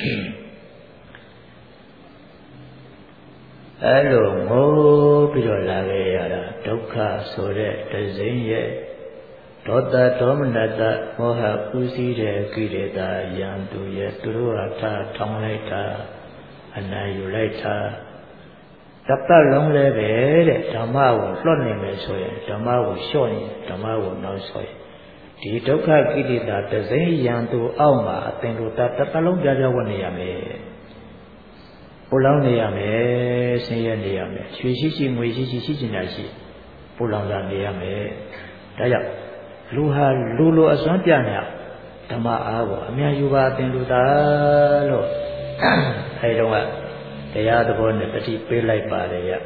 အဲ့လိုငိုပြီးတော့လာခဲ့ရတာဒုက္ခဆိုတဲ့တစိမ့်ရဲ့ဒေါသဒေါမနတမောဟပူစီးတဲ့ကိလေသာယံသူရဲ့သူတို့ဟာထောင်းလိုက်တာအနိုင်ယူလိုက်တာတပတ်လုံးလည်းပဲတဲ့ဓမ္မကိုလွတ်နေမယ်ဆိုရင်ဓမ္မကိုလျှော့ရင်ဓမ္မကိုနောက်ဆိုရင်ဒီဒုက္ခကိလေသာတစိမ့်ယံသူအောက်မှာအသင်တို့တပတ်လုံးပြပြဝတ်နေရမယ်ပူလောင်နေရမယ်ဆင်းရဲနေရမယ်ရွှေရှိငွေရှိကျင်ညာရှိပူလောင်တာနေရမယ်ဒါကြောင့်လူဟာလူလိုအစွမ်းပြနေဓမ္မအားကိုအများယူပါအသင်လူသားလို့အဲတုန်းကတရားသဘောနဲ့တတိပေးလိုက်ပါတယ်ရ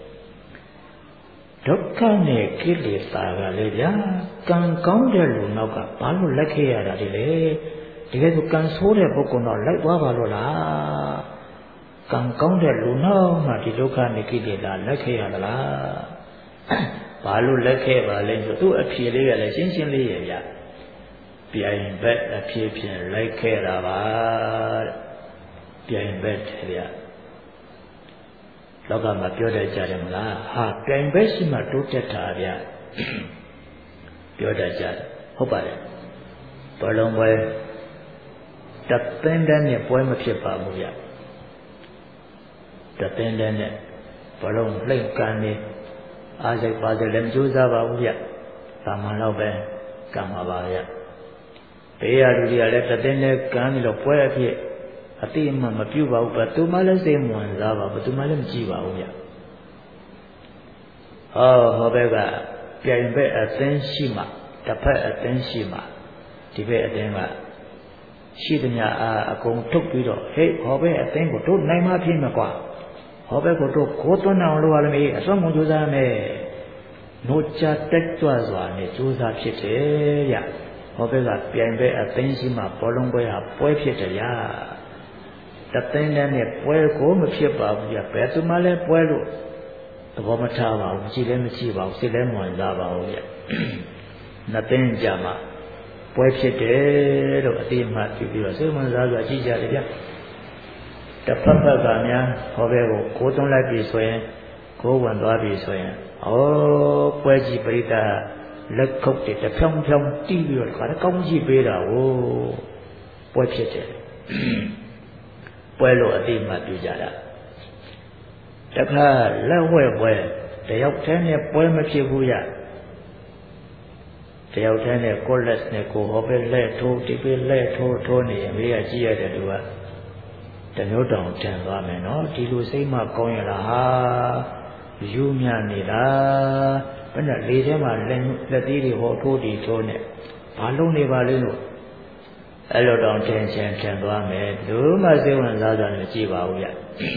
ဒုက္ခနဲ့ကိလေသာကလည်းဗျာကံကောင်းတဲ့လူနောက်ကဘာလို့လက်ခဲ့ရတာဒီလေတကယ်ဆိုကံဆိုးတဲ့ပုဂ္ဂိုလ်တော့လိုက်သွားပါလို့လားကံကောင်းတဲ့လူနောက်မှဒီဒုက္ခနဲ့ကိလေသာလက်ခဲ့ရသလားဘာလို့လက်ခဲ့ပါလဲဆိုသူ့အဖြေလေးကလည်းရှင်းရှင်းလေးရဗျပြိုင်ဘက်အဖြေဖြင့်လိုက်ခဲ့တာပါတဲ့ပြိုင်ဘက်တယ်ဗျလောကမှာပြောတတ်ကြတယ်မလားဟာပြိုင်ဘက်ရှိမှတိုးတက်တာဗျပြောတတ်ကြတယ်ဟုတ်ပါတယ်ဘလုံးပွဲတသင်းတန်းနဲ့ပွဲမဖြစ်ပါဘူးဗျတသင်းတန်းနဲ့ဘလုံးလှိမ့်ကန်နေအားစိတ်ပါစိတ်လည်းမကြိုးစားပါဘူးဗျသာမန်တော့ပဲကံပါပါဗျဘေးရလူတွေကလည်းတသင်းနဲ့ကံနေတော့ပွဲအဖြစ်အတိအမှမပြုတ်ပါဘူးဘသူမှလည်းစိတ်မဝင်စားပါဘသူမှလည်းမကြည့်ပါဘူးဗျဟောဘက်ကပြိုင်ဘက်အသင်းရှိမှတစ်ဖက်အသင်းရှိမှဒီဘက်အသင်းကရှိသမျှအားအကုန်ထုတ်ပြီးတော့ဟေ့ဟောဘက်အသင်းကိုတို့နိုင်မှဖြစ်မှာကွာဟောဘက်ကိုတို့ကိုသွန်းအောင်လုပ်ရလိမ့်မယ်အစွမ်းကုန်ကြိုးစားမယ်နို့ချတက်ကြွစွာနဲ့ကြိုးစားဖြစ်တယ်ဗျဟောဘက်ကပြိုင်ဘက်အသင်းရှိမှဘောလုံးပွဲဟာပွဲဖြစ်တယ်ဗျတသင်းနဲ့ပွဲကိုမဖြစ်ပါဘူးဗျဘယ်သူမှလည်းပွဲလို့သဘောမထားပါဘူးကြည့်လည်းမကြည့်ပါဘူးစိတ်လည်းမဝင်စားပါဘူးဗျနှစ်သင်းကြမှာပွဲဖြစ်တယ်လို့အတိအမှပြုပြီးတော့စိတ်ဝင်စားစွာကြည့်ကြတယ်ဗျတစ်ဖက်ဖက်ကများဟောဘဲကိုကိုသွန်းလိုက်ပြီဆိုရင်ကိုဝင်သွားပြီဆိုရင်ပွဲကြီးပရိသတ်လက်ခုပ်တွေတဖြောင်းဖြောင်းတီးပြီးတော့ခါကောင်းကြီးပေးတာကိုပွဲဖြစ်တယ်ပွဲလို့အတိအမှပြုကြတာတခါလက်ဝဲပွဲတယောက်တည်းနဲ့ပွဲမဖြစ်ဘူးရတယောက်တည်းနဲ့ကိုလက်နဲ့ကိုဟောပဲလက်ထိုးဒီပဲလက်ထိုးနေရင်မေးရကြည့်ရတယ်သူကတမျိုးတောင်တန်သွားမယ်နော်ဒီလိုစိတ်မှကောင်းရလားဟာယူမြနေတာဘယ်နဲ့လေထဲမှာလက်သေးတွေဟောထိုးတီထိုးနေဘာလုံးနေပါလိမ့်လို့အဲ့လိုတောင်ထင်ချင်းထင်သွားမယ်သူမှစိတ်ဝင်စားတာလည်းကြည့်ပါဦးဗျ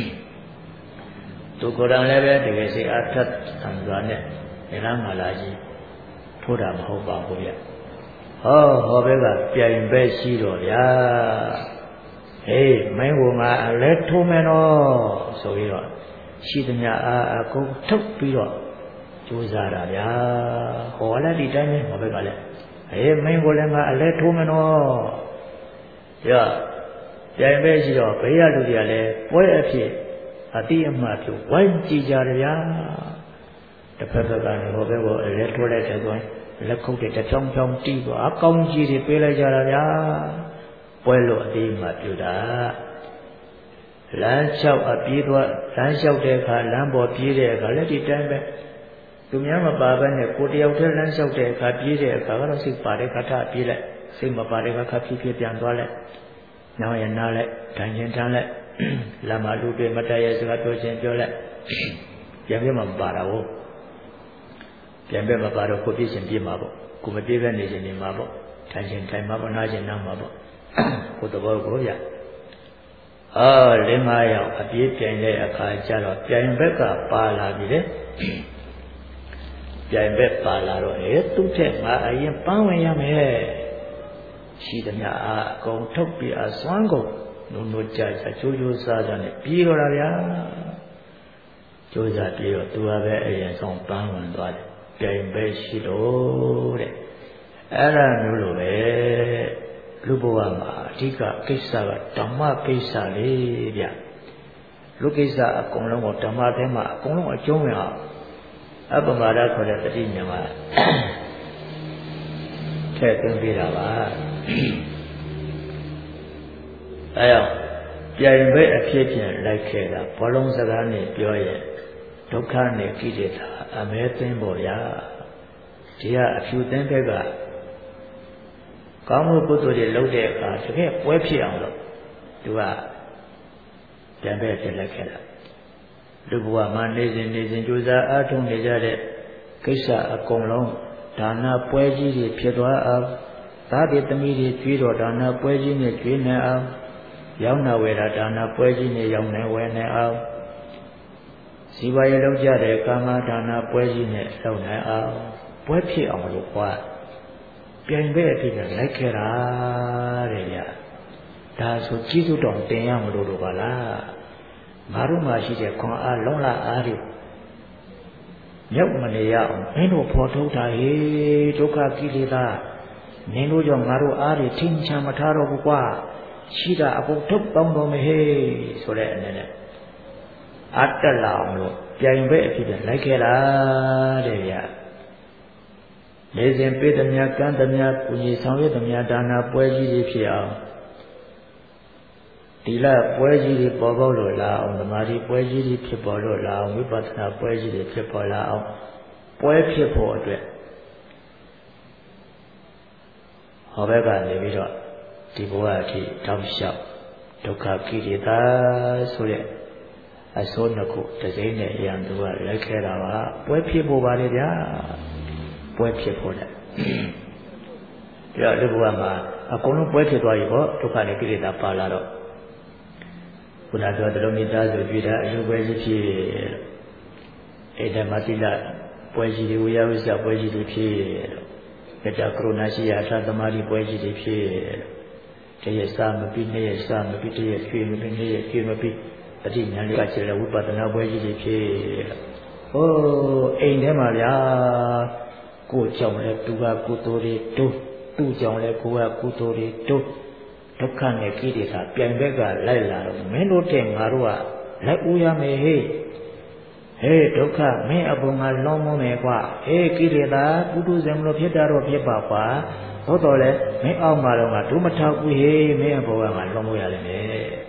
သူကိုယ်တိုင်လည်းပဲတကယ်စိတ်အားထက်သန်သွားနဲ့ဒီလားငါလာကြီးထိုးတာမဟုတ်ပါဘူးဗျဟောဘက်ကပြိုင်ပဲရှိတော့ဗျာဟေးမင်းကငါအလဲထိုးမယ်နော်ဆိုပြီးတော့ရှိသမျှအကုန်ထုတ်ပြီးတော့ကြိုးစားတာဗျာဟောလည်းဒီတိုင်းပဲဟောဘက်ကလည်းဟေးမင်းကလည်းငါအလဲထိုးမယ်နော်ရပြိုင်ပဲရှိတော့ဘေးရလူတွေကလည်းပွဲအဖြစ်အတိအမှပြုဝိုင်းကြည့်ကြတယ်ဗျာတစ်ဖက်ကနေဟောဘက်ကိုအလဲထိုးလိုက်တဲ့ဆိုရင်လက်ခုပ်တွေတစ်ချောင်းချောင်းတီးသွားအကောင်းကြီးတွေပေးလိုက်ကြတာဗျာပွဲလို့အတိအမှပြုတာလမ်းလျှောက်အပြေးသွားလမ်းလျှောက်တဲ့အခါလမ်းပေါ်ပြေးတဲ့အခါလည်းဒီတိုင်းပဲသူများမပါဘဲနဲ့ကိုတယောက်တည်းလမ်းလျှောက်တဲ့အခါပြေးတဲ့အခါကတော့စိတ်ပါတဲ့ခါထပြေးလိုက်စိတ်မပါတဲ့ခါဖြည်းဖြည်းပြန်သွားလိုက်ညောင်းရနားလိုက်ဒဏ်ချင်းထမ်းလိုက်လမ်းမှာလူတွေမတည့်ရဲ့စကားပြောချင်းပြောလိုက်ပြန်ပြမပါတာဟုတ်ပြန်ပြမပါတော့ကိုပြည့်ရှင်ပြေးမှာပေါ့ကိုမပြေးပဲနေရှင်နေမှာပေါ့ဒဏ်ချင်းထိုင်မှာပေါ့နားချင်းနားမှာပေါ့ကိုတဘောကိုရ5ယောက်အပြေးပြိုင်တဲ့အခါကျတော့ပြိုင်ဘက်ကပါလာပြီလေပြိုင်ဘက်ပါလာတော့သူ့ထက်ငါအရင်ပန်းဝင်ရမယ်ရှိသမျှအကုန်ထုတ်ပြီးအစွမ်းကုန်နုကြကြကြိုးကြိုးစားစားနဲ့ပြေးတော့တာဗျာကြိုးစားပြေးတော့သူကပဲအရင်ဆုံးပန်းဝင်သွားတယ်ပြိုင်ဘက်ရှိတော့တဲ့အဲ့ဒါမျိုးလိုပဲလူဘဝမှာအဓိကကိစ္စကဓမ္မကိစ္စလေးဗျလူကိစ္စအကုန်လုံးကိုဓမ္မထဲမှာအကုန်လုံးအကျုံးဝင်အောင်အပမာဒခေါ်တဲ့တတိညာမှာထည့်သွင်းပေးတာပါအဲကြောင့်ပြိုင်ဘက်အဖြစ်ဖြင့်လိုက်ခဲ့တာဘောလုံးစကားနဲ့ပြောရင်ဒုက္ခနဲ့ကိလေသာအမဲသိမ်းပေါ်ရဒီကအဖြူသိမ်းဘက်ကကောင်းမှုကုသိုလ်တွေလုပ်တဲ့အခါတကယ်ပွဲဖြစ်အောင်လို့သူကပြန်ပဲဖြစ်လိုက်ခဲ့တာလူဘဝမှာနေစဉ်ကြိုးစားအားထုတ်နေကြတဲ့ကိစ္စအကုန်လုံးဒါနပွဲကြီးတွေဖြစ်သွားအောင်သာတိသမီးတွေကျွေးတော်ဒါနပွဲကြီးနဲ့ကျွေးနေအောင်ရောင်းနာဝယ်တာဒါနပွဲကြီးနဲ့ရောင်းနေဝယ်နေအောင်စီဝါရေးလုပ်ကြတဲ့ကာမဒါနပွဲကြီးနဲ့လုပ်နေအောင်ပွဲဖြစ်အောင်လို့ဟောပြိုင်ပဲအဖြစ်နဲ့လိုက်ခဲ့တာတဲ့ဗျာဒါဆိုကျေးဇူးတော်တင်ရမလို့ပါလားငါတို့မှရှိတဲ့ခွန်အားလုံးလာအားတွေမြောက်မနေရအောင်မင်းတို့ဖော်ထုတ်တာဟေးဒုက္ခကိလေသာနင်တို့ကြောင့်ငါတို့အားတွေထိန်ချမထားတော့ဘူးကွာရှိတာအကုန်ထုတ်ပေါင်းတော်မဟေးဆိုတဲ့အနေနဲ့အတ္တလာအောင်လို့ပြိုင်ပဲအဖြစ်နဲ့လိုက်ခဲ့တာတဲ့ဗျာနေစဉ်ပေးသမျှကမ်းသမျှကုညီဆောင်ရွက်သမျှဒါနာပွဲကြီးတွေဖြစ်အောင်ဒီလပွဲကြီးတွေပေါ်ပေါက်လို့လာအောင်သမာဓိပွဲကြီးတွေဖြစ်ပေါ်လို့လာအောင်ဝိပဿနာပွဲကြီးတွေဖြစ်ပေါ်လာအောင်ပွဲဖြစ်ဖို့အတွက်ဟောဘက်ကနေပြီးတော့ဒီဘဝအထိတောက်လျှောက်ဒုက္ခကိလေသာဆိုတဲ့အစိုးနှစ်ခုတစ်စိမ့်နဲ့ရံသူကလိုက်ခဲ့တာပါပွဲဖြစ်ဖို့ပါလေဗျာပွဲဖြစ်ဖို့တဲ့ပြီးတော့ဒီဘဝမှာအကုန်လုံးပွဲဖြစ်သွားပြီပေါ့ဒုက္ခနဲ့ကိလေသာပါလာတော့ခုနပြောသလိုမိသားစုကြည့်တာအယုပွဲကြီးဖြစ်အဲ့ဒါမှတိလပွဲကြီးတွေဝိယဝိဇ္ဇပွဲကြီးတွေဖြစ်မေတ္တာကရုဏာရှိရာသမာဓိပွဲကြီးတွေဖြစ်တရစမပြီးနေ့ရစမပြီးတရရွှေမပြီးနေ့ရရွှေမပြီးပဋိညာဉ်ကကျတဲ့ဝိပဿနာပွဲကြီးတွေဖြစ်ဟိုးအိမ်ထဲမှာဗျာကိုကြောင့်လဲသူကကုသိုလ်တွေတိုးသူ့ကြောင့်လဲကိုကကုသိုလ်တွေတိုးဒုက္ခနဲ့ကိလေသာပြိုင်ဘက်ကလိုက်လာတော့မင်းတို့တဲ့ငါတို့ကလိုက်ဦးရမယ်ဟေးဒုက္ခမင်းအပေါ်မှာလုံးမမယ်ကွာကိလေသာပုထုဇဉ်မလို့ဖြစ်တာတော့ဖြစ်ပါကွာဟုတ်တော်လဲမင်းအောက်မှာတော့ငါဒုမထောက်ဘူးဟေးမင်းအပေါ်ကငါလုံးမရလိမ့်မယ်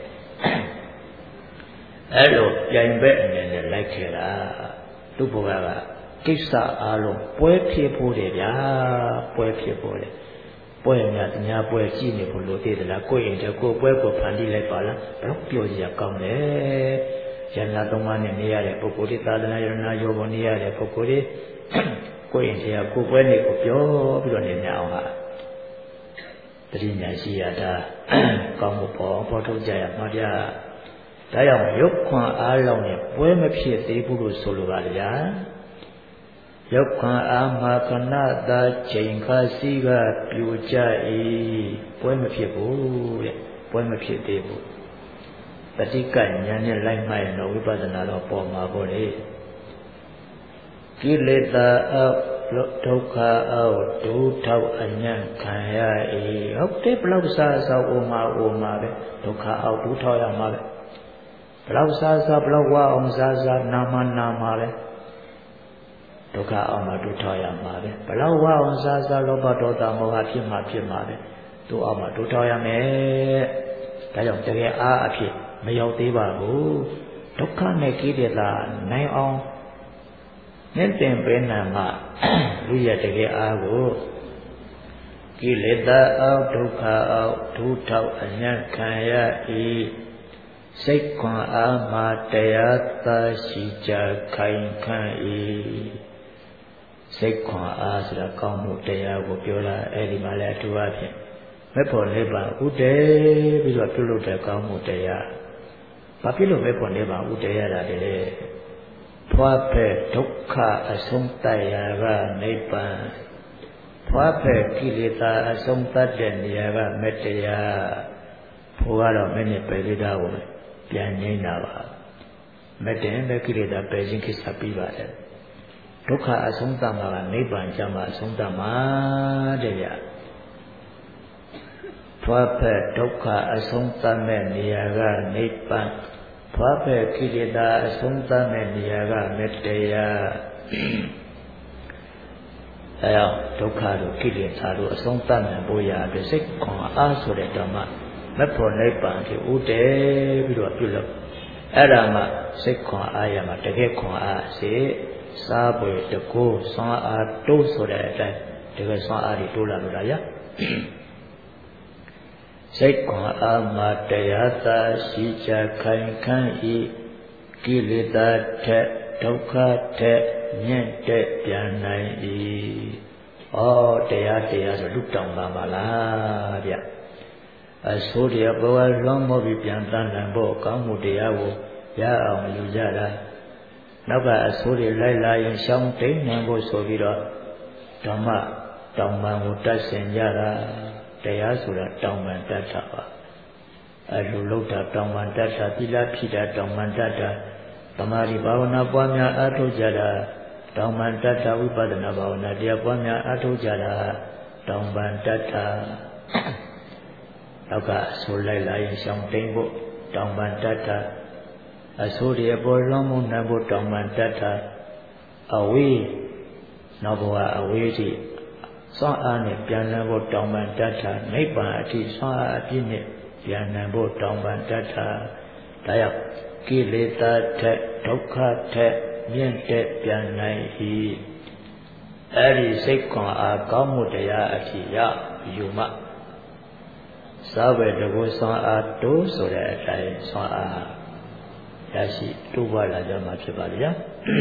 အဲ့လိုပြိုင်ဘက်အနေနဲ့လိုက်ခဲ့တာသူ့ဘဝကကိစ္စအားလုံးပွဲဖြစ်ဖို့တယ်ဗျာပွဲဖြစ်ဖို့တယ်ပွဲများညာပွဲကြည့်နေဖို့လိုသေးတယ်လားကိုယ့်ရင်တည်းကိုယ်ပွဲကိုဖန်တီးလိုက်ပါလားဘယ်တော့ပြောကြရကောင်းတယ်ယန္နာသုံးပါးနဲ့နေရတဲ့ပုဂ္ဂိုလ်တွေသာသနာယရဏယောဘနေရတဲ့ပုဂ္ဂိုလ်တွေကိုယ့်ရင်တည်းကိုယ်ပွဲနေကိုပြောပြီးတော့နေကြအောင်ဟာတတိညာရှိရတာကောင်းမှုပေါ်ထုတ်ကြရမှာဗျာဒါကြောင့်ရုပ်ခွန်အားလုံးနဲ့ပွဲမဖြစ်သေးဘူးလို့ဆိုလိုပါဗျာရုပ်ခွန်အားမှာခဏသာချိန်ခါစီကပြူကြ၏ပွဲမဖြစ်ဘူးတဲ့ပွဲမဖြစ်သေးဘူးတတိကဉာဏ်နဲ့လိုက်မှရင်တော့ဝိပဿနာတော့ပေါ်မှာပေါ့လေကိလေသာအောက်ဒုက္ခအောက်ဒုထောက်အညံ့ခံရ၏ဟုတ်တယ်ဘလောက်စားစားအိုမှာပဲဒုက္ခအောက်ဒုထောက်ရမှာပဲဘလောက်စားစားဘလောက်ဝအောင်စားစားနာမှာပဲဒုက္ခအောင်မှာဒုထောက်ရမှာပဲဘလောက်ဝအောင်စားစားလောဘဒေါသမောဟဖြစ်မှာပဲသူ့အောင်မှာဒုထောက်ရမယ်ဒါကြောင့်တကယ်အားအဖြစ်မရောက်သေးပါဘူးဒုက္ခနဲ့ကိလေသာနိုင်အောင်နဲ့တင်ပေးနိုင်မှလူရတကယ်အားကိုကိလေသာအောက်ဒုက္ခအောက်ဒုထောက်အညံ့ခံရ၏စိတ်ခွန်အားမှာတရားသာရှိကြခိုင်ခံ၏စိတ်ခွန်အားဆိုတာကောင်းမှုတရားကိုပြောတာအဲ့ဒီမှာလည်းအထူးအဖြင့်မဲ့ဖို့နိဗ္ဗာန်ဥတည်ပြီးတော့ပြုလုပ်တဲ့ကောင်းမှုတရားဘာဖြစ်လို့မဲ့ဖို့နိဗ္ဗာန်ဥတည်ရတာလဲဖွားဖက်ဒုက္ခအဆုံးတတ်ရာကနိဗ္ဗာန်ဖွားဖက်ကိလေသာအဆုံးတတ်တဲ့နေရာကမေတ္တရားဖို့ကတော့မင်းနဲ့ပယ်လေးတာကိုပြန်ငြိမ်းတာပါမေတ္တာပဲကိလေသာပယ်ခြင်းကိစ္စပြီးပါတယ်ဒုက္ခအဆုံးသတ်မှာကနိဗ္ဗာန်ကျမ်းမှာအဆုံးသတ်မှာတဲ့ဗျဖွားဖက်ဒုက္ခအဆုံးသတ်မဲ့နေရာကနိဗ္ဗာန်ဖွားဖက်ကိလေသာအဆုံးသတ်မဲ့နေရာကမေတ္တရားအဲကြောင့်ဒုက္ခတို့ကိလေသာတို့အဆုံးသတ်နိုင်ဖို့ရာအတွက်စိတ်ခွန်အားဆိုတဲ့ဓမ္မမဖို့နိဗ္ဗာန်ကိုဥတည်ပြီးတော့ပြုလုပ်အဲ့ဒါမှစိတ်ခွန်အားရမှာတကယ်ခွန်အားစေစားပွေတကူဆွမ်းအားတိုးဆိုတဲ့အတိုင်းတကယ်ဆွမ်းအားတွေတိုးလာလို့လားဗျာစိတ်ခွန်အားမှာတရားသာရှိကြခိုင်ခံ၏ကိလေသာထက်ဒုက္ခထက်မြင့်တဲ့ပြန်နိုင်၏ဩတရားဆိုလူတောင်ပါလားဗျအဆိုးတရားဘဝလွန်မောပြီးပြန်တန်းနိုင်ဖို့ကောင်းမှုတရားကိုရအောင်ယူကြတာနောက်ကအဆိုးတွေလိုက်လာရင်ရှောင်တိန်နိုင်ဖို့ဆိုပြီးတော့ဓမ္မတောင်ပန်ကိုတတ်ဆင်ကြတာတရားဆိုတာတောင်ပန်တတ်တာပါအလိုလုံးတာတောင်ပန်တတ်တာသီလဖြည့်တာတောင်ပန်တတ်တာသမာဓိဘာဝနာပွားများအားထုတ်ကြတာတောင်ပန်တတ်တာဝိပဿနာဘာဝနာတရားပွားများအားထုတ်ကြတာတောင်ပန်တတ်တာနောက်ကဆိုလိုက်လာရင်ရှောင်တိန်ဖို့တောင်ပန်တတ်တာအဆိုးတွေအပေါ်လွန်မှုနိုင်ဖို့တောင်ပန်တတ်တာအဝေးနောက်ဘဝအဝေးထိစွမ်းအားနဲ့ပြန်လည်ဖို့တောင်ပန်တတ်တာနိဗ္ဗာန်အထိစွမ်းအားအပြည့်နဲ့ပြန်နိုင်ဖို့တောင်ပန်တတ်တာဒါကြောင့်ကိလေသာထက်ဒုက္ခထက်မြင့်တဲ့ပြန်နိုင်၏အဲ့ဒီစိတ်ခွန်အားကောင်းမှုတရားအထိရယူမှစားပဲတကူစွမ်းအားတိုးဆိုတဲ့အတိုင်းစွမ်းအားရရှိတိုးပွားလာကြမှာဖြစ်ပါလေဗျာ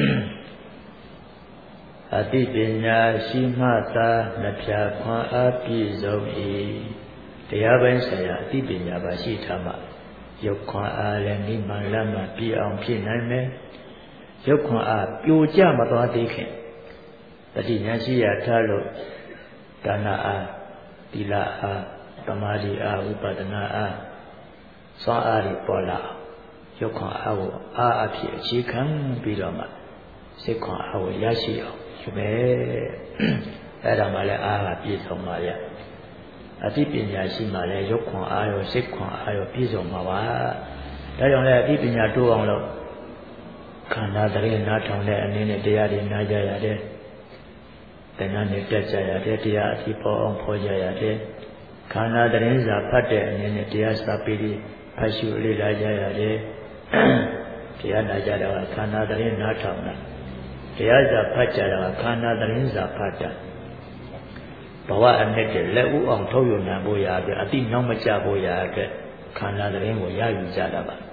အတိပညာရှိမှသာနှပြခွန်အားပြည့်စုံ၏တရားပိုင်းဆိုင်ရာအတိပညာပါရှိထားမှရုပ်ခွန်အားလည်းနိမ္မာန်လမ်းမှာပြည့်အောင်ဖြစ်နိုင်မယ်ရုပ်ခွန်အားပြိုကျမသွားသေးခင်တတိညာရှိရထားလို့ဒါနအားသီလအားသမာဓိအားဝိပဿနာအားစွမ်းအားတွေပေါ်လာရုပ်ခွန်အားကိုအားအဖြစ်အခြေခံပြီးတော့မှစိတ်ခွန်အားကိုရရှိအောင်ယူမယ်အဲ့ဒါမှလည်းအားကပြည့်စုံပါရဲ့အသိပညာရှိမှလည်းရုပ်ခွန်အားရောစိတ်ခွန်အားရောပြည့်စုံပါပါဒါကြောင့်လည်းအသိပညာတိုးအောင်လို့ခန္ဓာတရေနားထောင်တဲ့အနေနဲ့တရားတွေနားကြရတယ်တဏှာနဲ့တက်ကြရတယ်တရားအသိပေါ်အောင်ဖော်ကြရတယ်ခန္ဓာတရင်စာဖတ်တဲ့အနေနဲ့တရားစာပေပြီးဖတ်ရှုလေ့လာကြရတယ်တရားနာကြတာကခန္ဓာတရင်နားထောင်တာတရားစာဖတ်ကြတာကခန္ဓာတရင်စာဖတ်တာဘဝအနှစ်တည်းလက်ဥအောင်ထုတ်ယူနိုင်ဖို့ရအတွက်အတိနောက်မကျဖို့ရအတွက်ခန္ဓာသတင်းကိုရယူကြတာပါ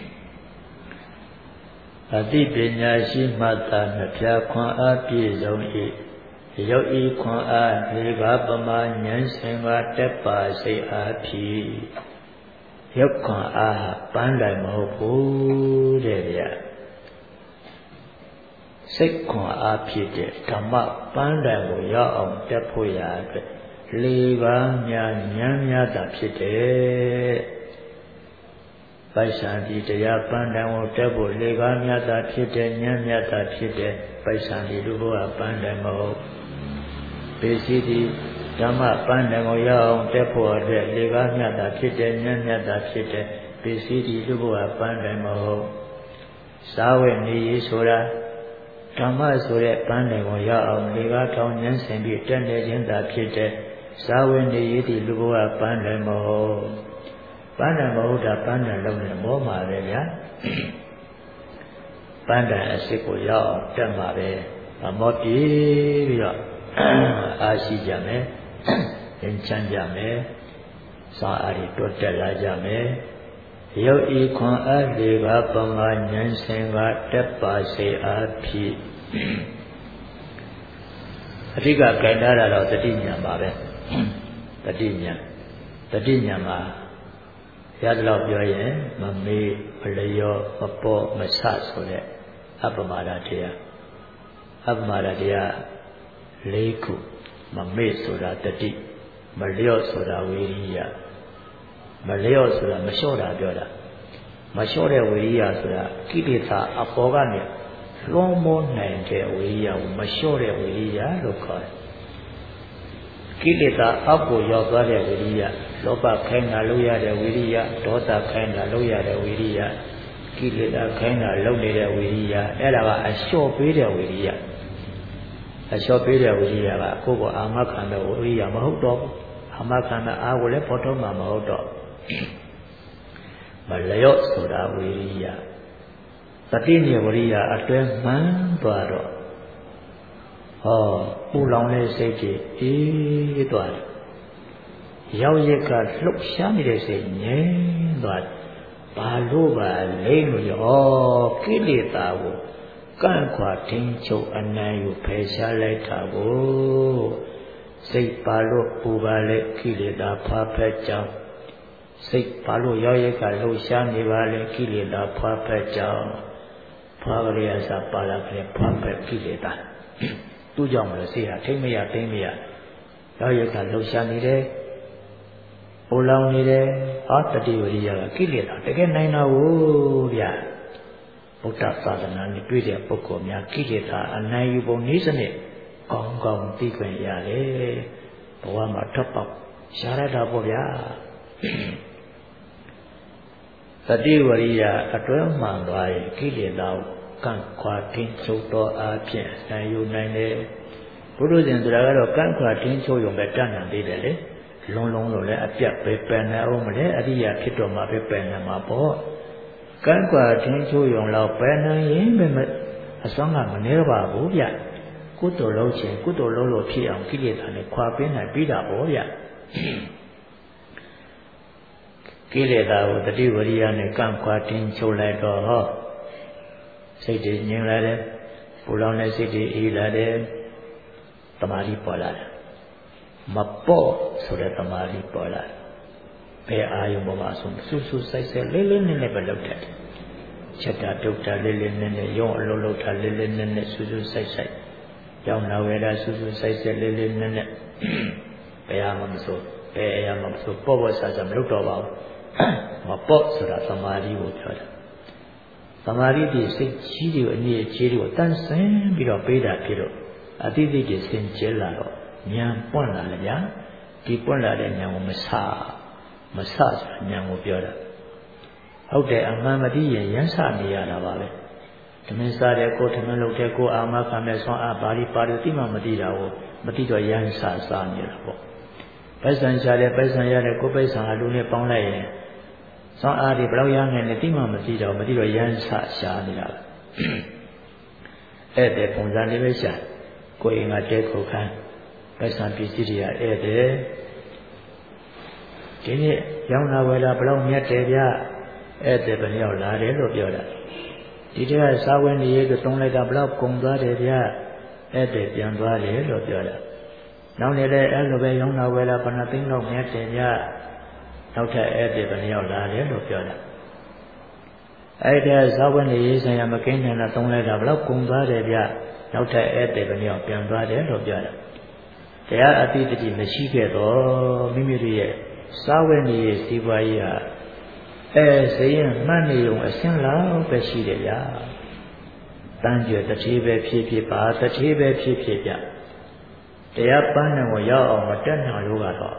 အတိပညာရှိမှသာနှစ်ဖြာခွန်အားပြည့်စုံ၏ရုပ်ဤခွန်အား၄ပါးပမာဉာဏ်စဉ်ပါတက်ပါစိတ်အားဖြင့်ရုပ်ခွန်အားပန်းတိုင်မဟုတ်ဘူးတဲ့ဗျာစိတ်ခွန်အားဖြစ်တဲ့ဓမ္မပန်းတိုင်ကိုရောက်အောင်တက်ဖို့ရအတွက်၄ပါးများဉာဏ်များတာဖြစ်တယ်ပိုက်ဆံဒီတရားပန်းတိုင်ကိုတက်ဖို့၄ပါးများတာဖြစ်တဲ့ဉာဏ်များတာဖြစ်တဲ့ပိုက်ဆံဒီလူဘဝပန်းတိုင်မဟုတ်ပေစီဒီဓမ္မပန်းတိုင်ကိုရောက်အောင်တက်ဖို့အတွက်၄ပါးများတာဖြစ်တဲ့ဉာဏ်များတာဖြစ်တဲ့ပေစီဒီလူဘဝပန်းတိုင်မဟုတ်စာဝတ်နေရေးဆိုတာဓမ္မဆိုတဲ့ပန်းတိုင်ကိုရောက်အောင်၄ပါးထောင်ဉာဏ်ဆင်ပြီးတက်နေခြင်းသာဖြစ်တဲ့စာဝတ်နေရေးဒီလူဘဝပန်းတိုင်မဟုတ်ပန်းတိုင်မဟုတ်တာပန်းတိုင်လုံးနဲ့မောမှာပဲဗျာပန်းတိုင်အစ်စ်ကိုရောက်အောင်တက်မှာပဲမောပြေးပြီးတော့အားရှိကြမယ်သင်ချမ်းကြမယ်စာအားတွေတိုးတက်လာကြမယ်ရုပ်ဤခွန်အား၄ပါးပမာဉာဏ်စဉ်ကတက်ပါစေအားဖြင့်အဓိကကြိုင်ထားတာတော့တတိညာပါပဲတတိညာမှာရသလောက်ပြောရင်မမေးမလျောမပေါ်မဆဆိုတဲ့အပ္ပမာဒတရား၄ခုမမေ့ဆိုတာတတိမလျော့ဆိုတာဝိရိယမလျော့ဆိုတာမလျှော့တာပြောတာမလျှော့တဲ့ဝိရိယဆိုတာကိလေသာအပေါ်ကနေလွန်မောနိုင်တဲ့ဝိရိယကိုမလျှော့တဲ့ဝိရိယလို့ခေါ်တယ်ကိလေသာအောက်ကိုရောက်သွားတဲ့ဝိရိယလောဘခိုင်းတာလုပ်ရတဲ့ဝိရိယဒေါသခိုင်းတာလုပ်ရတဲ့ဝိရိယကိလေသာခိုင်းတာလုပ်နေတဲ့ဝိရိယအဲ့ဒါကအလျှော့ပေးတဲ့ဝိရိယအလျှော့ပေးတဲ့ဝိရိယကကိုယ့်ကိုအာမခံတဲ့ဝိရိယမဟုတ်တော့ဘူးအာမခံတဲ့အားကိုလည်းပေါ်ထုတ်မှာမဟုတ်တော့မလျော့ဆိုတာဝိရိယတတိယဝိရိယအတွဲမှန်သွားတော့ပူလောင်တဲ့စိတ်ကြီးအေးသွားတယ်ရောက်ရက်ကလှုပ်ရှားနေတဲ့စိတ်ငြိမ်းသွားတယ်ဘာလို့ပါလိမ့်လို့ရောကိလေသာကိုကန့်ခွာထိန်းချုပ်အနိုင်ယူဖယ်ရှားလိုက်တာကိုစိတ်ပါလို့ပူပါလေကိလေသာဖားဖက်ကြောင်းစိတ်ပါလို့ရောက်ရက်ကလှုပ်ရှားနေပါလေကိလေသာဖားဖက်ကြောင်းဖားကြရစာပါလာကလေးဖားဖက်ကိလေသာသူ့ကြောင့်လည်းစိတ်ဟာထိမ့်မရသိမ့်မရရောက်ရက်ကလှုပ်ရှားနေတယ်ပူလောင်နေတယ်တတိဝရိယကကိလေသာတကယ်နိုင်တာကိုဗျာဗုဒ္ဓသာသနာနဲ့တွေ့တဲ့ပုဂ္ဂိုလ်များကိလေသာအနိုင်ယူပုံနည်းစနစ်ကောင်းကောင်းသိခွင့်ရတယ်ဘဝမှာထပ်ပေါက်ရှားရတာပေါ့ဗျာတတိဝရိယအတွဲမှန်သွားရင်ကိလေသာကိုကန့်ခွာတင်းချုပ်တော်အားဖြင့်နိုင်ယူနိုင်တယ်ဘုရုဇဉ်ဆိုတာကတော့ကန့်ခွာတင်းချုပ်ရုံပဲတတ်နိုင်သေးတယ်လေလုံးလုံးလို့လည်းအပြတ်ပဲပယ်နိုင်အောင်မလဲအရိယာဖြစ်တော်မှာပဲပယ်နိုင်မှာပေါ့ကန့်ကွာတင်းချိုးရုံလောက်ပယ်နိုင်ရင်ပဲအစွမ်းကမနှဲပါဘူးဗျကုသိုလ်လုပ်ခြင်းကုသိုလ်လုပ်လို့ဖြစ်အောင်ကိလေသာနဲ့ခွာပင်းနိုင်ပြီးတာပေါ့ဗျကိလေသာကိုတတိဝရိယနဲ့ကန့်ကွာတင်းချိုးလိုက်တော့စိတ်တွေငြိမ်လာတယ်ပူလောင်တဲ့စိတ်တွေအေးလာတယ်တမာတိပေါ်လာတယ်မပေါ့ဆိုတဲ့တမာတိပေါ်လာတယ်ဘယ်အာယုံပေါ်မှာဆိုဆူဆူဆိုင်ဆိုင်လေးလေးနက်နက်ပဲလုပ်တတ်တယ်ချက်တာဒုတ်တာလေးလေးနက်နက်ရုံအလုံးလုံးတာလေးလေးနက်နက်ဆူဆူဆိုင်ဆိုင်ကြောင်းနာဝေဒဆူဆူဆိုင်ဆိုင်လေးလေးနက်နက်ဘယ်မှမဆိုဘယ်အရာမှမဆိုပေါ့ပေါ့ဆာဆာမလုပ်တော့ပါဘူးမပေါ့ဆိုတာသမာဓိကိုပြောတာသမာဓိဒီစိတ်ကြီးတွေကိုအနည်းကြီးတွေကိုတန်းဆင်းပြီးတော့ပေးတာဖြစ်တော့အတိတ်တွေစင်ကြဲလာတော့ဉာဏ်ပွင့်လာလေဗျာဒီပွင့်လာတဲ့ဉာဏ်ကိုမဆဆိုတာဉာဏ်ကိုပြောတာဟုတ်တယ်အမှန်မသိရင်ရမ်းဆနေရတာပါပဲဓမင်းစားတဲ့ကိုဓမင်းလုပ်တဲ့ကိုအာမခံတဲ့ဆွမ်းအားပါဠိပါဠိသိမှမသိတာကိုမသိတော့ရမ်းစားနေတာပေါ့ပိုက်ဆံရှာတဲ့ပိုက်ဆံရတဲ့ကိုပိုက်ဆံအလူနဲ့ပေါင်းလိုက်ရင်ဆွမ်းအားတွေဘယ်လောက်ရနိုင်လဲသိမှမသိတော့ရမ်းရှာနေတာပဲအဲ့တဲ့ပုံစံလေးပဲရှာကိုယ်ငါတဲခုခန်းပိုက်ဆံပစ္စည်းတွေကဧည့်သည်ဒီနေ့ရောင်းလာဝယ်လာဘလောက်မြတ်တယ်ဗျဧည့်သည်ဘယ်နှယောက်လာတယ်လို့ပြောတာဒီတည်းကစားဝယ်နေရကသုံးလိုက်တာဘလောက်ကုန်သွားတယ်ဗျဧည့်သည်ပြန်သွားတယ်လို့ပြောတာနောက်နေ့လည်းအဲ့လိုပဲရောင်းလာဝယ်လာဘယ်နှသိန်းလောက်မြတ်တယ်ဗျနောက်ထပ်ဧည့်သည်ဘယ်နှယောက်လာတယ်လို့ပြောတာအဲ့ဒါစားဝယ်နေရဆိုင်ရာမကင်းတဲ့လားသုံးလိုက်တာဘလောက်ကုန်သွားတယ်ဗျနောက်ထပ်ဧည့်သည်ဘယ်နှယောက်ပြန်သွားတယ်လို့ပြောတာတရားအတိတ်တိမရှိခဲ့တော့မိမိတို့ရဲ့စားဝယ်နေရစီးပွားရေးဟာဇေယျမှတ်နေုံအစင်းလောက်ပဲရှိတယ်ဗျာတန်းကျွတတိပဲဖြစ်ဖြစ်ပါတတိပဲဖြစ်ဖြစ်ဗျတရားပန်းနဲ့ကိုရောက်အောင်မတက်နိုင်လို့ကတော့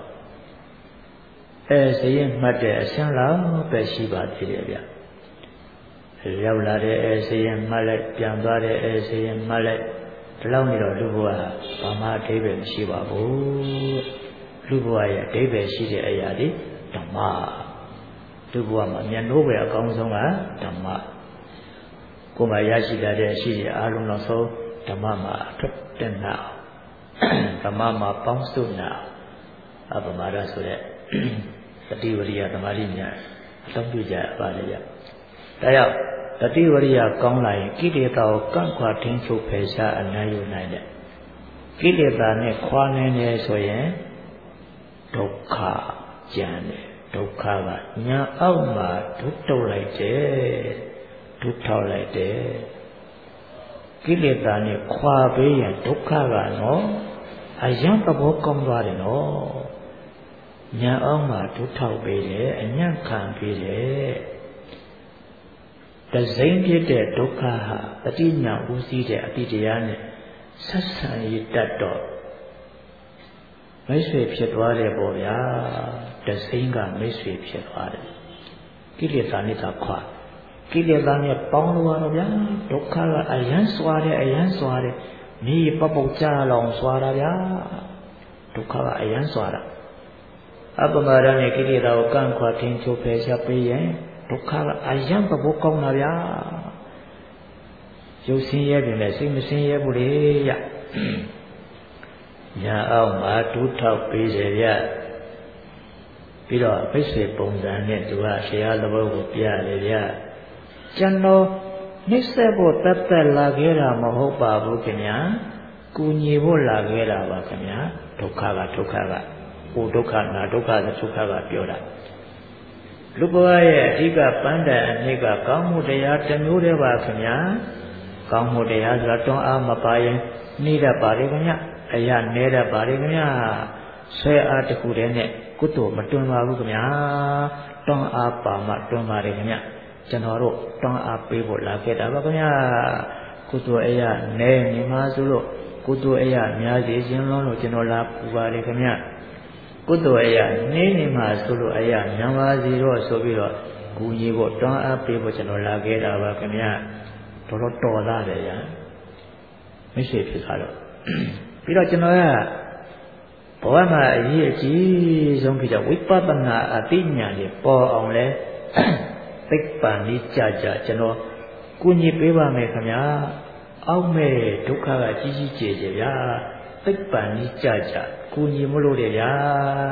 ဇေယျမှတ်တဲ့အစင်းလောက်ပဲရှိပါသေးတယ်ဗျရောက်လာတဲ့ဇေယျမှတ်လိုက်ပြန်သွားတဲ့ဇေယျမှတ်လိုက်ဒီလောက်နေတော့လူဘဝဘာမှအဓိပ္ပာယ်မရှိပါဘူးလူဘဝရဲ့အဓိပ္ပာယ်ရှိတဲ့အရာတွေဓမ္မလူဘဝမှာမျက်နှိုးပဲအကောင်းဆုံးကဓမ္မကိုယ်မှာရရှိလာတဲ့အရှိတွေအားလုံးတော့ဆုံးဓမ္မမှာအထွတ်တက်နာဓမ္မမှာပေါင်းစုနာအပမာဒဆိုတဲ့တတိဝရိယသမာဓိညာအသုံးပြုကြပါလေကြဒါကြောင့်တတိဝရိယကောင်းလာရင်ကိလေသာကိုကန့်ခွာထိန်းချုပ်ဖယ်ရှားအနိုင်ယူနိုင်တယ်ကိလေသာနဲ့ခွာနိုင်တယ်ဆိုရင်ဒုက္ခကြံတယ်ဒုက္ခကညာအောက်မှာဒုတုတ်လိုက်တယ်ဒုထောက်လိုက်တယ်ကိလေသာနဲ့ခွာပေးရင်ဒုက္ခကနော်အယံသဘောကောင်းသွားတယ်နော်ညာအောက်မှာဒုထောက်ပေးတယ်အညံ့ခံပေးတယ်တစိမ့်ဖြစ်တဲ့ဒုက္ခဟာတတိညာဦးစီးတဲ့အတိတရားနဲ့ဆက်ဆံရတတ်တော့မိတ်ဆွေဖြစ်သွားတယ်ပေါ့ဗျာတစိမ့်ကမိတ်ဆွေဖြစ်သွားတယ်ကိလေသာနဲ့သာခွာကိလေသာနဲ့ပေါင်းလို့ရတော့ဗျာဒုက္ခကအယံစွာတယ်အယံစွာတယ်မြေပပုတ်ကြလောင်စွာတာဗျာဒုက္ခကအယံစွာတာအပမာဒနဲ့ကိလေသာကိုကန့်ခွာထိန်းချုပ်ဖယ်ရှားပေးရင်ဒုက္ခကအယံသဘောကောင်းတာဗျာရုပ်ဆင်းရဲပြီမဲ့စိတ်မဆင်းရဲဘူးလေရညာအောင်မှာဒုထောက်ပေးတယ်ဗျပြီးတော့ပိဿေပုံစံနဲ့သူကဆရာသဘောကိုပြတယ်ဗျကျွန်တော်နှိမ့်ဆက်ဖို့တတ်တက်လာခဲ့တာမဟုတ်ပါဘူးခင်ဗျာကူညီဖို့လာခဲ့တာပါခင်ဗျာဒုက္ခကဟိုဒုက္ခနာဒုက္ခဆိုဒုက္ခကပြောတာလူဘဝရဲ့အဓိကပန်းတန်အနှစ်ကကောင်းမှုတရားတစ်မျိုးတည်းပါခင်ဗျာကောင်းမှုတရားဆိုတာတွန်းအားမပါရင်နှိမ့်တတ်ပါလေခင်ဗျာအရာနဲတတ်ပါလေခင်ဗျာဆွဲအားတစ်ခုတည်းနဲ့ကုသိုလ်မတွန်းပါဘူးခင်ဗျာတွန်းအားပါမှတွန်းပါလေခင်ဗျာကျွန်တော်တို့တွန်းအားပေးဖို့လာခဲ့တာပါခင်ဗျာကုသိုလ်အရာနဲနေမှာဆိုလို့ကုသိုလ်အရာများစေခြင်းလုံးလို့ကျွန်တော်လာပူပါလေခင်ဗျာကုသိုလ်အရာနေနေမှာဆိုလို့အရာညံပါစီတော့ဆိုပြီးတော့ကူညီဖို့တွန်းအားပေးဖို့ကျွန်တော်လာခဲ့တာပါခင်ဗျာတော်တော်သားတယ်ဗျာမရှိဖြစ်သွားတော့ပြီးတော့ကျွန်တော်ကဘဝမှာအရေးအကြီးဆုံးဖြစ်တဲ့ဝိပဿနာအသိဉာဏ်တွေပေါ်အောင်လဲသိပ္ပံဤကြကြကျွန်တော်ကူညီပေးပါမယ်ခင်ဗျာအောက်မဲ့ဒုက္ခကကြီးကြီးကျယ်ကျယ်ဗျာသိပ္ပံဤကြကြကူညီမလို့တယ်ဗျာ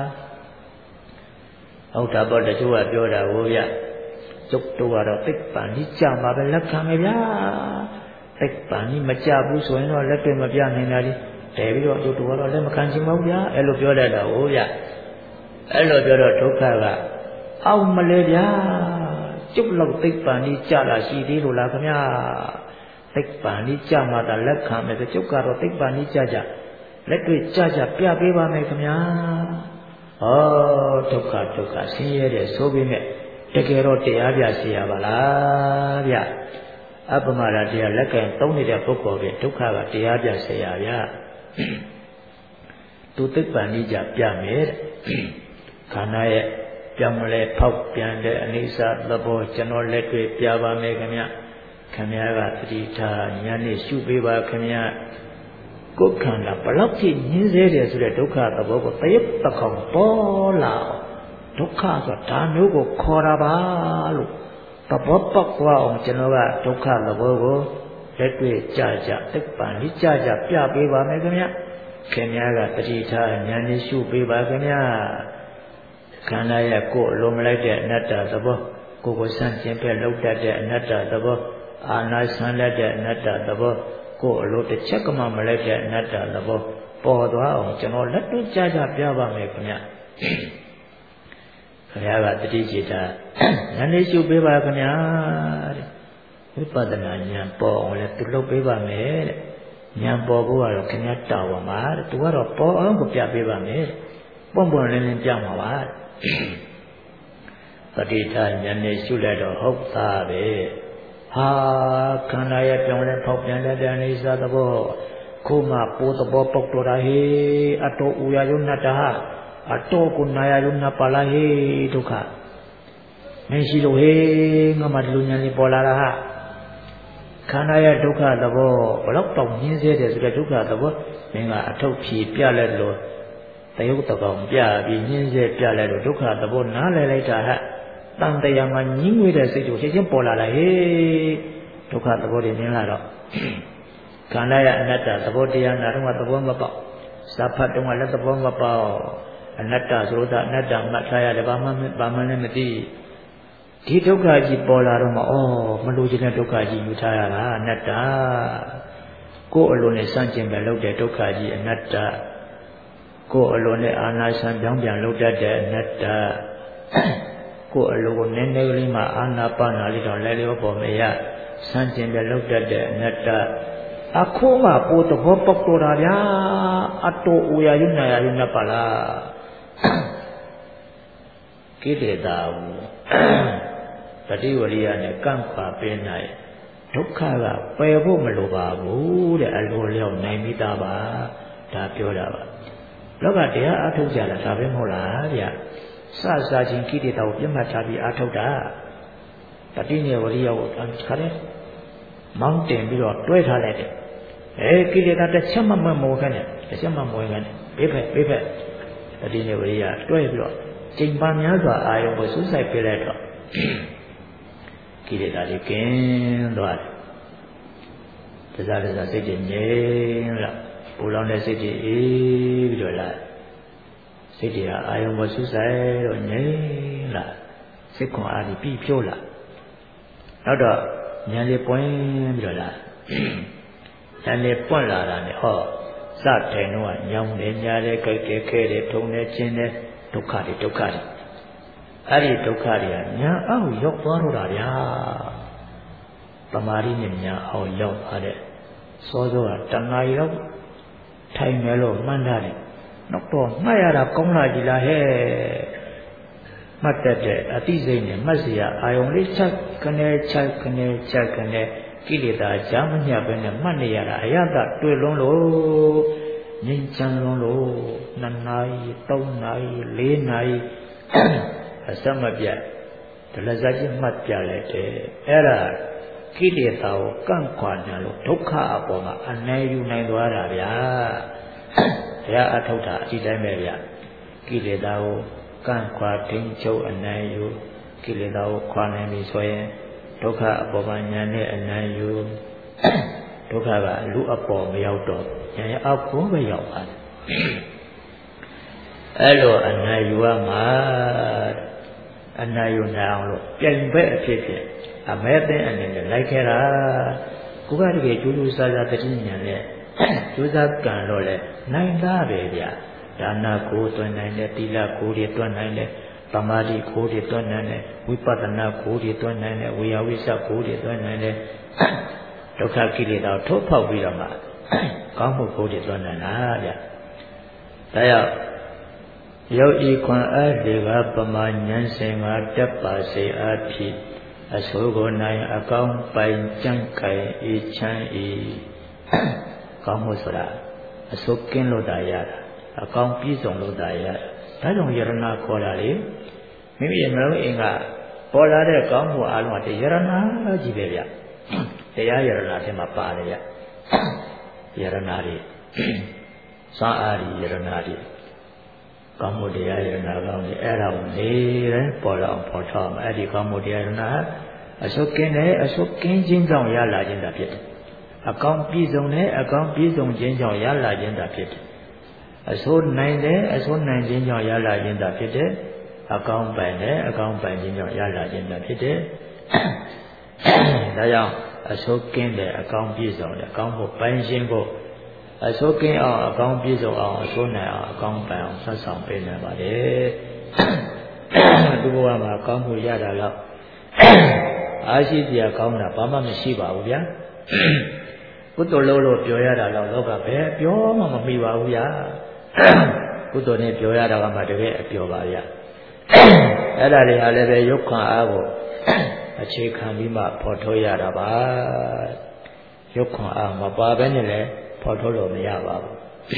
ဟုတ်တာပေါ့တချို့ကပြောတာဟိုဗျကျုပ်တို့ကတော့သိပ္ပံဤကြမှာပဲလက်ခံမယ်ဗျာသိပ္ပံဤမကြဘူးဆိုရင်တော့လက်တွေ့မပြနိုင်တာလေတဲပြီးတော့ကျုပ်တို့ကတော့လက်မခံချင်ပါဘူးဗျာအဲ့လိုပြောတတ်တာဟိုဗျအဲ့လိုပြောတော့ဒုက္ခကအောက်မလဲဗျာကျုပ်လောက်သိပ္ပံဤကြတာရှိသေးလို့လားခင်ဗျာသိပ္ပံဤကြမှာတာလက်ခံမယ်ဆိုကျုပ်ကတော့သိပ္ပံဤကြကြလက်တွေ့ကြကြပြပေးပါမယ်ခင်ဗျာဟောဒုက္ခဆင်းရဲတဲ့ဆိုပေမဲ့တကယ်တော့တရားပြစီရပါလားဗျအပမဒတရားလက်ကင်သုံးနေတဲ့ပုဂ္ဂိုလ်ပဲဒုက္ခကတရားပြစီရဗျသူသိပ္ပံဤကြပြမယ်ခန္ဓာရဲ့ပြောင်းလဲဖောက်ပြန်တဲ့အနိစ္စသဘောကျွန်တော်လက်တွေ့ပြပါမယ်ခင်ဗျခင်ဗျားကသတိထားဉာဏ်နဲ့ရှုပေးပါခင်ဗျာကိုယ်ခန္ဓာဘလောက်ဖြစ်ညင်းစေတယ်ဆိုတဲ့ဒုက္ခသဘောကိုတယပ်တခေါင်ပေါ်လာဒုက္ခဆိုတာဒါမျိုးကိုခေါ်တာပါလို့သဘောပေါက်သွားအောင်ကျွန်တော်ကဒုက္ခသဘောကိုလက်တွေ့ကြကြသိပ္ပံဤကြကြပြပေးပါမယ်ခင်ဗျခင်ဗျားကတတိထားဉာဏ်နဲ့ရှုပေးပါခင်ဗျာခန္ဓာရဲ့ကိုယ်လိုမလိုက်တဲ့အနတ္တသဘောကိုယ်ကိုဆန့်ကျင်ဖက်လောက်တတ်တဲ့အနတ္တသဘောအာနာဆန်းလက်တဲ့အနတ္တသဘောကိုယ်အလိုတစ်ချက်ကမှမလိုက်တဲ့အနတ္တသဘောပေါ်သွားအောင်ကျွန်တော်လက်တွေ့ကြကြပြပါမယ်ခင်ဗျာခင်ဗျားကတတိจิตာဉာဏ်နဲ့ရှုပေးပါခင်ဗျာတဲ့ဝိပဿနာဉာဏ်ပေါ်အောင်လည်းသူလုပ်ပေးပါမယ်တဲ့ဉာဏ်ပေါ်ဖို့ကတော့ခင်ဗျားတောင်းပါမှာတဲ့သူကတော့ပေါ်အောင်ကိုပြပေးပါမယ်ပွန့်ပွန့်လင်းလင်းပြမှာပါပဋိဌာဉာဏ်နဲ့ရှုလိုက်တော့ဟုတ်သားပဲဟာခန္ဓာရဲ့ပြောင်းလဲဖောက်ပြန်တဲ့အိသသဘောခုမှပိုးသဘောပေါက်တော်တာဟေအတောဥရယုဏတဟအတောကုနာယယုဏပါလာဟေဒုက္ခမရှိလို့ဟေငါမှဒီလိုဉာဏ်လေးပေါ်လာတာဟာခန္ဓာရဲ့ဒုက္ခသဘောဘလောက်တောင်ညင်းစေတယ်ဆိုတဲ့ဒုက္ခသဘောမင်းကအထုတ်ဖြေပြလိုက်လို့တယုတ်တကောင်ပြပြီးညင်းစေပြလိုက်လို့ဒုက္ခသဘောနားလည်လိုက်တာဟတန်တရားမှာညင်းငွေတဲ့စိတ်ကိုချက်ချင်းပေါ်လာလာဟေဒုက္ခသဘောတွေမြင်လာတော့ခန္ဓာရဲ့အနတ္တသဘောတရားနာတော့သဘောမပေါက်စာဖတ်တော့လည်းသဘောမပေါက်အနတ္တဆိုတာအနတ္တမှတ်ထားရတယ်ဘာမှလည်းမသိဒီဒုက္ခကြီးပေါ်လာတော့မှမလို့ခြင်းတဲ့ဒုက္ခကြီးယူထားရတာအနတ္တကိုယ်အလိုနဲ့စန့်ကျင်ပဲလုပ်တဲ့ဒုက္ခကြီးအနတ္တကိုယ်အလိုနဲ့အာနာဆံပြောင်းပြန်လုပ်တတ်တဲ့အနတ္တကိုယ်အလိုကိုနည်းနည်းလေးမှအာနာပါနာလေးတော့လဲလျောပေါ်မရစန့်ကျင်ပဲလုပ်တတ်တဲ့အနတ္တအခုမှပိုးသဘောပေါက်တော်တာဗျာအတောဥရယုဏယယုဏပါလားကိလေသာပฏิဝရိယနဲ့ကန့်ခွာပေးနိုင်ဒုက္ခကပယ်ဖို့မလိုပါဘူးတဲ့အလိုလျောက်နိုင်မိသားပါဒါပြောတာပါလောကတရားအထုတ်ကြတာဒါပဲမဟုတ်လားဗျစချင်းကိလေသာကိုပြတ်မှတ်ထားပြီးအထုတ်တာပฏิနေဝရိယကိုခါတယ်မောင်းတင်ပြီးတော့တွဲထားလိုက်တယ်ကိလေသာတစ်ချက်မှမမိုးခိုင်းတယ်တစ်ချက်မှမဝင်ခိုင်းတယ်ဘေးဖက်ပฏิနေဝရိယတွဲပြီးတော့ချိန်ပါများစွာအာယုံကိုစူးစိုက်ပြလိုက်တော့ကိလေသာတွေကင်းသွားတယ်တစားစိတ်တွေငြိမ်လာပူလောင်တဲ့စိတ်တွေအေးပြီးတော့လာစိတ်တွေအာယုံကိုစူးစိုက်တော့ငြိမ်လာစိတ်ခွန်အားတွေပြီးဖြိုးလာနောက်တော့ဉာဏ်လေးပွင့်ပြီးတော့လာဉာဏ်လေးပွင့်လာတာနဲ့စထိုင်တော့ညောင်းနေညာတဲ့ကြိုက်တဲ့ခဲတဲ့ထုံတဲ့ချင်းတဲ့ဒုက္ခတွေအဲ့ဒီဒုက္ခတွေကညာအောက်ရောက်သွားတော့တာဗျာတမာရီနဲ့ညာအောက်ရောက်သွားတဲ့စောစောကတဏှာကြီးတော့ထိုင်မယ်လို့မှန်းထားတယ်နောက်တော့မှတ်ရတာကောင်းလာကြည်လားဟဲ့မှတ်တတ်တဲ့အသိစိတ်နဲ့မှတ်စီရအာယုံလေးချက်ခနဲ့ကိလေသာကြားမညပ်ပဲနဲ့မှတ်နေရတာအယတတွေ့လွန်းလို့ငြိမ်းချမ်းလွန်းလို့2 နာရီ3 နာရီ4 နာရီအစမပြတ်ဒလဇာကြီးမှတ်ပြလိုက်တယ်အဲ့ဒါကိလေသာကိုကန့်ခွာညာလို့ဒုက္ခအပေါ်မှာအနည်းယူနိုင်သွားတာဗျာတရားအထုတ်တာအဒီတိုင်းပဲဗျာကိလေသာကိုကန့်ခွာထိန်းချုပ်အနည်းယူကိလေသာကိုခွာနိုင်ပြီဆိုရင်ဒုက္ခအပေါ်မှာညာနဲ့အနည်းယူဒုက္ခကလူအပေါ်မရောက်တော့ညာရဲ့အောက်ကိုပဲရောက်ပါတယ်အဲ့လိုအနည်းယူရမှာအနည်းယူနိုင်အောင်လို့ပြိုင်ဘက်အဖြစ်ဖြင့်အမဲသိအနေနဲ့လိုက်ခဲ့တာကိုကတကယ်ကျိုးကျိုးစားစားတတိညာနဲ့ကျိုးစားကံတော့လေနိုင်သားပဲဗျာဒါနကိုတွန်းနိုင်တယ်သီလကိုတွေတွန်းနိုင်တယ်သမာဓိကိုတွေတွန်းနိုင်တယ်ဝိပဿနာကိုတွေတွန်းနိုင်တယ်ဝေယဝိသကိုတွေတွန်းနိုင်တယ်ဒုက္ခကိလေသာထုတ်ဖောက်ပြီးတော့မှကောင်းမှုကိုတွေတွန်းနိုင်တာဗျာဒါကြောင့်ယောဤခွန်အားတွေကပမာဉဏ်စင်မှာတက်ပါစေအားဖြင့်အဆိုးကိုနိုင်အကောင်းပိုင်ကြံ့ခိုင်အေးချမ်းဤကောင်းမှုဆိုတာအဆိုးကင်းလို့တာရတာအကောင်းပြည့်စုံလို့တာရဒါကြောင့်ယရဏခေါ်တာလေမိမိရဲ့နှလုံးအိမ်ကပေါ်လာတဲ့ကောင်းမှုအလုံးကယရဏကြီးပဲဗျတရားယရဏထဲမှာပါတယ်ဗျယရဏတွေစာအာရီယရဏတွေကောင်းမှုတရားယရဏကောင်းတယ်အဲ့ဒါကိုနေတယ်ပေါ်လာအောင်ပေါ်ထောက်မှာအဲ့ဒီကောင်းမှုတရားယရဏအစုကင်းတယ်အစုကင်းခြင်းကြောင့်ရလာခြင်းသာဖြစ်တယ်အကောင်းပြည့်စုံတယ်အကောင်းပြည့်စုံခြင်းကြောင့်ရလာခြင်းသာဖြစ်တယ်အစိုးနိုင်တဲ့အစိုးနိုင်ခြင်းကြောင့်ရလာခြင်းသာဖြစ်တယ်အကောင်းပိုင်တဲ့အကောင်းပိုင်ခြင်းကြောင့်ရလာခြင်းသာဖြစ်တယ်ဒါကြောင့်အစိုးကင်းတဲ့အကောင်းပြည့်စုံတဲ့အကောင်းဖို့ပိုင်ခြင်းဖို့အစိုးကင်းအောင်အကောင်းပြည့်စုံအောင်အစိုးနိုင်အောင်အကောင်းပိုင်အောင်ဆက်ဆောင်ပေးနိုင်ပါတယ်ဒီဘဝမှာကောင်းမှုရတာတော့အားရှိတရားကောင်းတာဘာမှမရှိပါဘူးဗျာကုသိုလ်လို့ပြောရတာတော့လောကပဲပြောမှမမိပါဘူးဗျာကုသိုလ်နဲ့ပြောရတာကမှတကယ်အပြောပါဗျာအဲ့ဒါတွေဟာလည်းပဲရုပ်ခွန်အားကိုအခြေခံပြီးမှဖော်ထုတ်ရတာပါရုပ်ခွန်အားမပါဘဲနဲ့လည်းဖော်ထုတ်လို့မရပါဘူး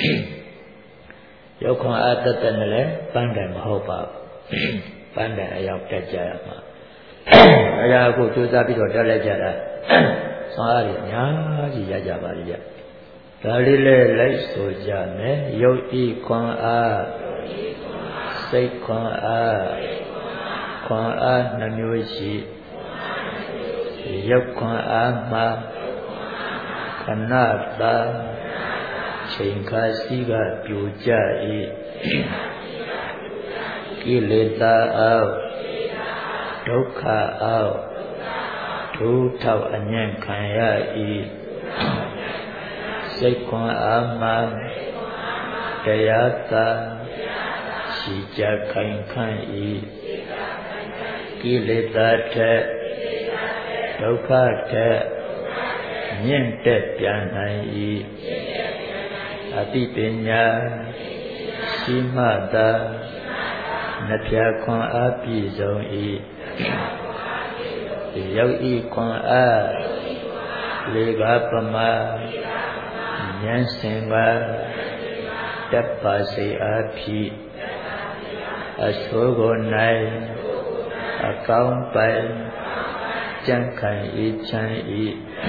ရုပ်ခွန်အားတသက်နဲ့လည်းပန်းတယ်မဟုတ်ပါဘူးပန်းတယ်အရောက်တက်ကြရမှာအဲဒါကိုကြိုးစားပြီးတော့တက်လိုက်ကြတာဆွမ်းအားတွေအများကြီးရကြပါလိမ့်ကြဒါလေးလည်းလိုက်ဆိုကြမယ်ရုပ်ဤခွန်အားစိတ်ခွန်အားခွန်အားနှမျိုးရှိရုပ်ခွန်အားမှာခဏတာချိန်ခါစီကပြိုကြ၏ကိလေသာအောက်ဒုက္ခအောက်ဒုထောက်အညံ့ခံရ၏စိတ်ခွန်အားမှာတရားသာရှိကြခိုင်ခန့်၏ကိလေသာထက်ဒုက္ခထက်မြင့်တက်ပြန်နိုင်၏အတိပညာရှိမှသာနှပြခွန်အားပြည့်စုံ၏ရုပ်ဤခွန်အားလေးပါးပမာဉာဏ်စင်ပါတပ်ပါစေအားဖြင့်အဆိုးကို၌အကောင်းပိုင်ကြံ့ခိုင်ဤချမ်းဤ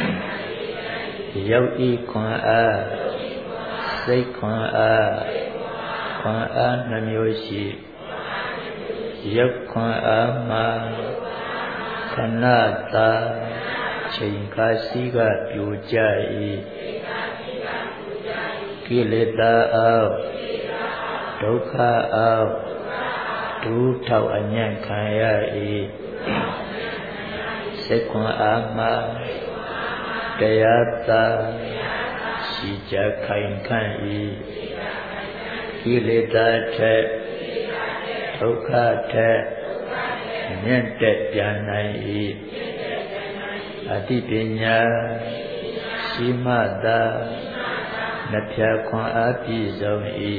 ရုပ်ဤခွန်အားစိတ်ခွန်အားခွန်အားနှမျိုးရှိရုပ်ခွန်အားမှာခဏသာချိန်ခါစီကပြိုကြ၏ကိလေသာအောက်ဒုက္ခအောက်ဒုထောက်အညံ့ခံရ၏စိတ်ခွန်အားမှာတရားသာရှိကြခိုင်ခန့်၏ကိလေသာထက်ဒုက္ခထက်မြင့်တက်ပြန်နိုင်၏အတိပညာရှိမှသာနှပြခွန်အားပြည့်စုံ၏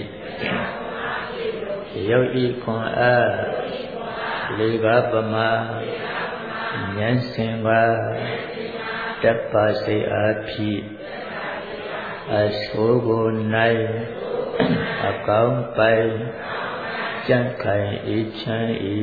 ရုပ်ဤခွန်အားလေးပါးပမာဉာဏ်စင်ပါတပ်ပါစေအားဖြင့်အဆိုးကို၌အကောင်းပိုင်ကြံ့ခိုင်အေးချမ်း၏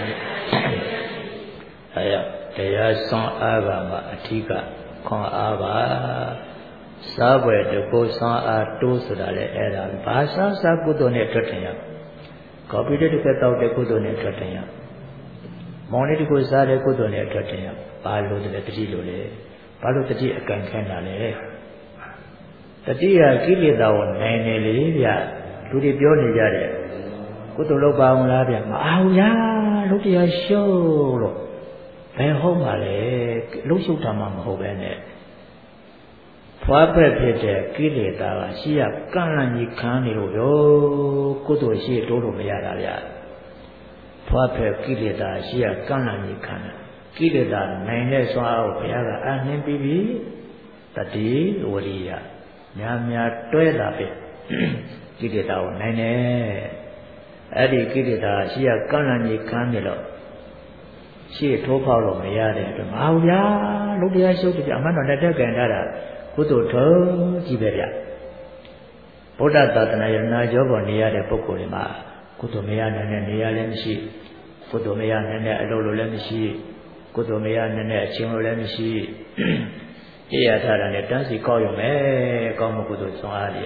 တရားဆွမ်းအားပါမှာအထီးကခွန်အားပါစားပွဲတကူဆွမ်းအားတိုးဆိုတာလေအဲ့ဒါဘာစားကုသိုလ်နဲ့ထွက်တယ်ရကော်ဖီတစ်ခါတောက်တဲ့ကုသိုလ်နဲ့ထွက်တယ်ရမောင်လေးတကူစားတဲ့ကုသိုလ်နဲ့ထွက်တယ်ရဘာလို့လဲတတိလို့လေဘာလို့တတိအကန့်ခဲတာလဲတတိယကိလေသာကိုနိုင်နေလေဗျလူတွေပြောနေကြတယ်ကုသိုလ်လုပ်ပါအောင်လားဗျမအောင်ဗျာလုပ်တရားရှုပ်လို့ဘယ်ဟုတ်ပါလဲလှုပ်ရှုပ်တာမှမဟုတ်ပဲနဲ့ဖွားဖက်ဖြစ်တဲ့ကိလေသာကရှိရကန့်လန့်ကြီးခံနေလို့ရောကုသိုလ်ရှိတိုးလို့မရတာဗျဖွားဖက်ကိလေသာရှိရကန့်လန့်ကြီးခံတာကိလေသာနိုင်တဲ့စွာကိုဘုရားကအနှင်းပြီးပြီတတိဝရိယများများတွဲလာပြီကိလေသာကိုနိုင်တယ်အဲ့ဒီကိလေသာရှိရကန့်လန့်ကြီးခံနေလို့ရှေ့ထိုးဖောက်လို့မရတဲ့အတွက်မအောင်ဗျာလုတရားရှုပ်တယ်အမှန်တော့လက်ထက်ကင်ထားတာကုသိုလ်ထုံးကြီးပဲဗျဗုဒ္ဓသာသနာယနာကျော်ပေါ်နေရတဲ့ပုဂ္ဂိုလ်တွေမှာကုသိုလ်မရနိုင်တဲ့နေရာလည်းမရှိကုသိုလ်မရနိုင်တဲ့အလုပ်လိုလည်းမရှိကုသိုလ်မရနိုင်တဲ့အချင်းလိုလည်းမရှိပြရထားတာနဲ့တန်းစီကောက်ရုံပဲကောင်းမှုကုသိုလ်ဆောင်အားရ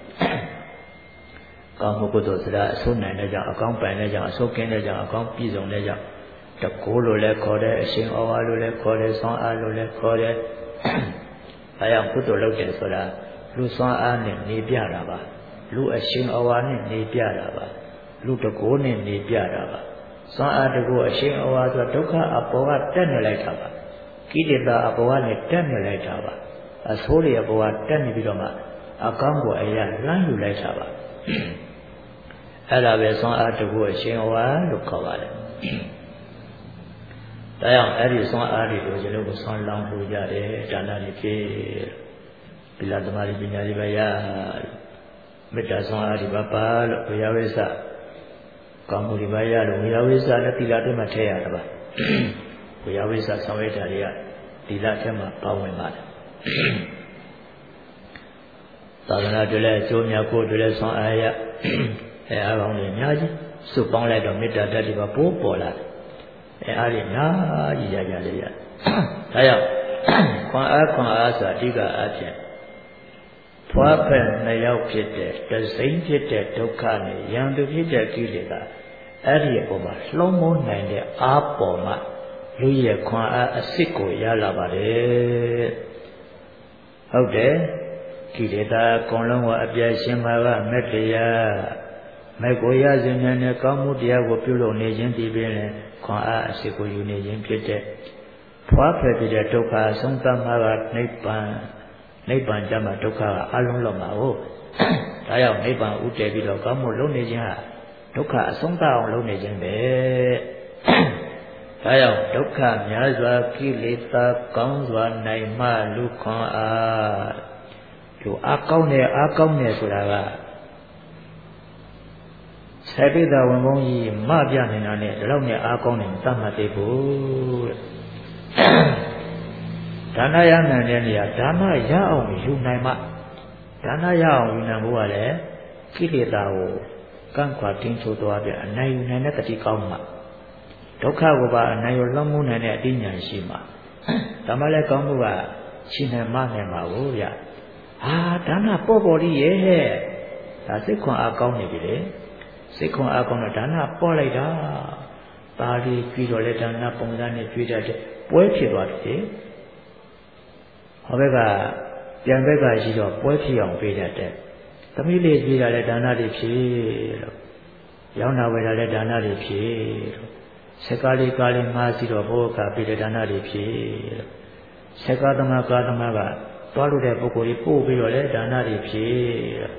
ကောင်းမှုကုသိုလ်ဆိုတာအဆုံးနိုင်တဲ့ကြောင့်အကောင်းပိုင်တဲ့ကြောင့်အဆုံးကင်းတဲ့ကြောင့်အကောင်းပြည့်စုံတဲ့ကြောင့်တကိုးလိုလည်းခေါ်တယ်အရှင်ဩဝါလိုလည်းခေါ်တယ်ဆောင်းအားလိုလည်းခေါ်တယ်။ဒါကြောင့်ကုသိုလ်လုပ်တယ်ဆိုတာလူဆောင်းအားနဲ့နေပြတာပါလူအရှင်အဝါနဲ့နေပြတာပါလူတကိုးနဲ့နေပြတာပါစွမ်းအားတကိုးအရှင်အဝါဆိုဒုက္ခအပေါ်ကတက်နေလိုက်တာပါကိလေသာအပေါ်ကနေတက်နေလိုက်တာပါအဆိုးတွေအပေါ်ကတက်နေပြီးတော့မှအကောင်းကိုအရာလှမ်းယူလိုက်တာပါအဲ့ဒါပဲစွမ်းအားတကိုးအရှင်အဝါလို့ခေါ်ပါတယ်ဒါကြောင့်အဲ့ဒီစွမ်းအားတွေကိုကျွန်တော်တို့ဆွမ်းလောင်းလို့ရတယ်ဒါနတွေဖြစ်သီလသမာဓိပညာတွေပါရမေတ္တာစွမ်းအားတွေပါလို့ဝိယဝိသကောင်းမှုတွေပါရလို့ဝိယဝိသနဲ့သီလတွေမှာထည့်ရတာပါဝိယဝိသဆောင်ရွက်တာတွေကသီလထဲမှာပါဝင်ပါတယ်သာသနာတွေလည်းအကျိုးများကိုယ်တွေလည်းစွမ်းအားရအားကောင်းတွေအများကြီးစုပေါင်းလိုက်တော့မေတ္တာဓာတ်တွေပါပိုးပေါ်လာတယ်အားရနာကြီးရကြလေရဒါကြောင့်ခွန်အားဆိုအဓိကအဖြစ်ဖွားဖက်နှစ်ယောက်ဖြစ်တဲ့တစိမ့်ဖြစ်တဲ့ဒုက္ခနဲ့ရံသူဖြစ်တဲ့ကိလေသာအဲ့ဒီအပေါ်မှာလှုံ့ဆော်နိုင်တဲ့အားပေါ်မှာလူရဲ့ခွန်အားအစစ်ကိုရလာပါတယ်ဟုတ်တယ်ကိလေသာအကုန်လုံးကအပြည့်ရှင်းမှာကမေတ္တရားမေကိုရစဉ်နဲ့ကောင်းမှုတရားကိုပြုလုပ်နေခြင်းဒီပင်လည်းခွန်အားအစစ်ကိုယူနေခြင်းဖြစ်တဲ့ဖွားဖက်ဖြစ်တဲ့ဒုက္ခအဆုံးသတ်မှာကနိဗ္ဗာန်ကြမှာဒုက္ခကအလုံးလုံးမှာဟုတ်ဒါကြောင့်နိဗ္ဗာန်ဥတည်ပြီးတော့ကောင်းမှုလုပ်နေခြင်းဟာဒုက္ခအဆုံးသတ်အောင်လုပ်နေခြင်းပဲဒါကြောင့်ဒုက္ခများစွာကိလေသာကောင်းစွာနိုင်မှလူခွန်အားလူအားကောင်းတယ်ဆိုတာကဆေပိတဝင်ဘုံကြီးမပြနေတာနဲ့ဒီလောက်နဲ့အားကောင်းတယ်မသတ်မှတ်သေးဘူးဒါနရနိုင်တဲ့နေရာဒါနရအောင်ယူနိုင်မှဒါနရအောင်ယူနိုင်ဖို့ကလည်းကိလေသာကိုကန့်ကွာတင်းချိုးသွားပြအနိုင်ယူနိုင်တဲ့တတိကောင်းမှဒုက္ခကိုပါအနိုင်ယူလွှမ်းမိုးနိုင်တဲ့အဋ္ဌဉာဏ်ရှိမှဒါမှလည်းကောင်းမှုကရှင်းနိုင်မှနိုင်ပါဘူးဗျဒါနပေါ်လေးရဲ့ဟဲ့ဒါစိတ်ခွန်အားကောင်းနေပြီလေစိတ်ခွန်အားကောင်းတော့ဒါနပေါ်လိုက်တာပါဠိကြွေးတော့လေဒါနပုံစံနဲ့ကြွေးတတ်တဲ့ပွဲဖြစ်သွားတယ်ဟောဘက်ကပြန်ဘက်ကရှိတော့ပွဲဖြစ်အောင်ပေးတတ်တယ်သမီးလေးကြွေးတာလည်းဒါနတွေဖြစ်လို့ရောင်းတာဝယ်တာလည်းဒါနတွေဖြစ်လို့စက္ကားလေးကားလေးမှားစီတော့ဘုရားပေးတဲ့ဒါနတွေဖြစ်လို့စက္ကားသမားကားသမားကသွားလို့တဲ့ပုဂ္ဂိုလ်ကြီးပို့ပြီးတော့လည်းဒါနတွေဖြစ်လို့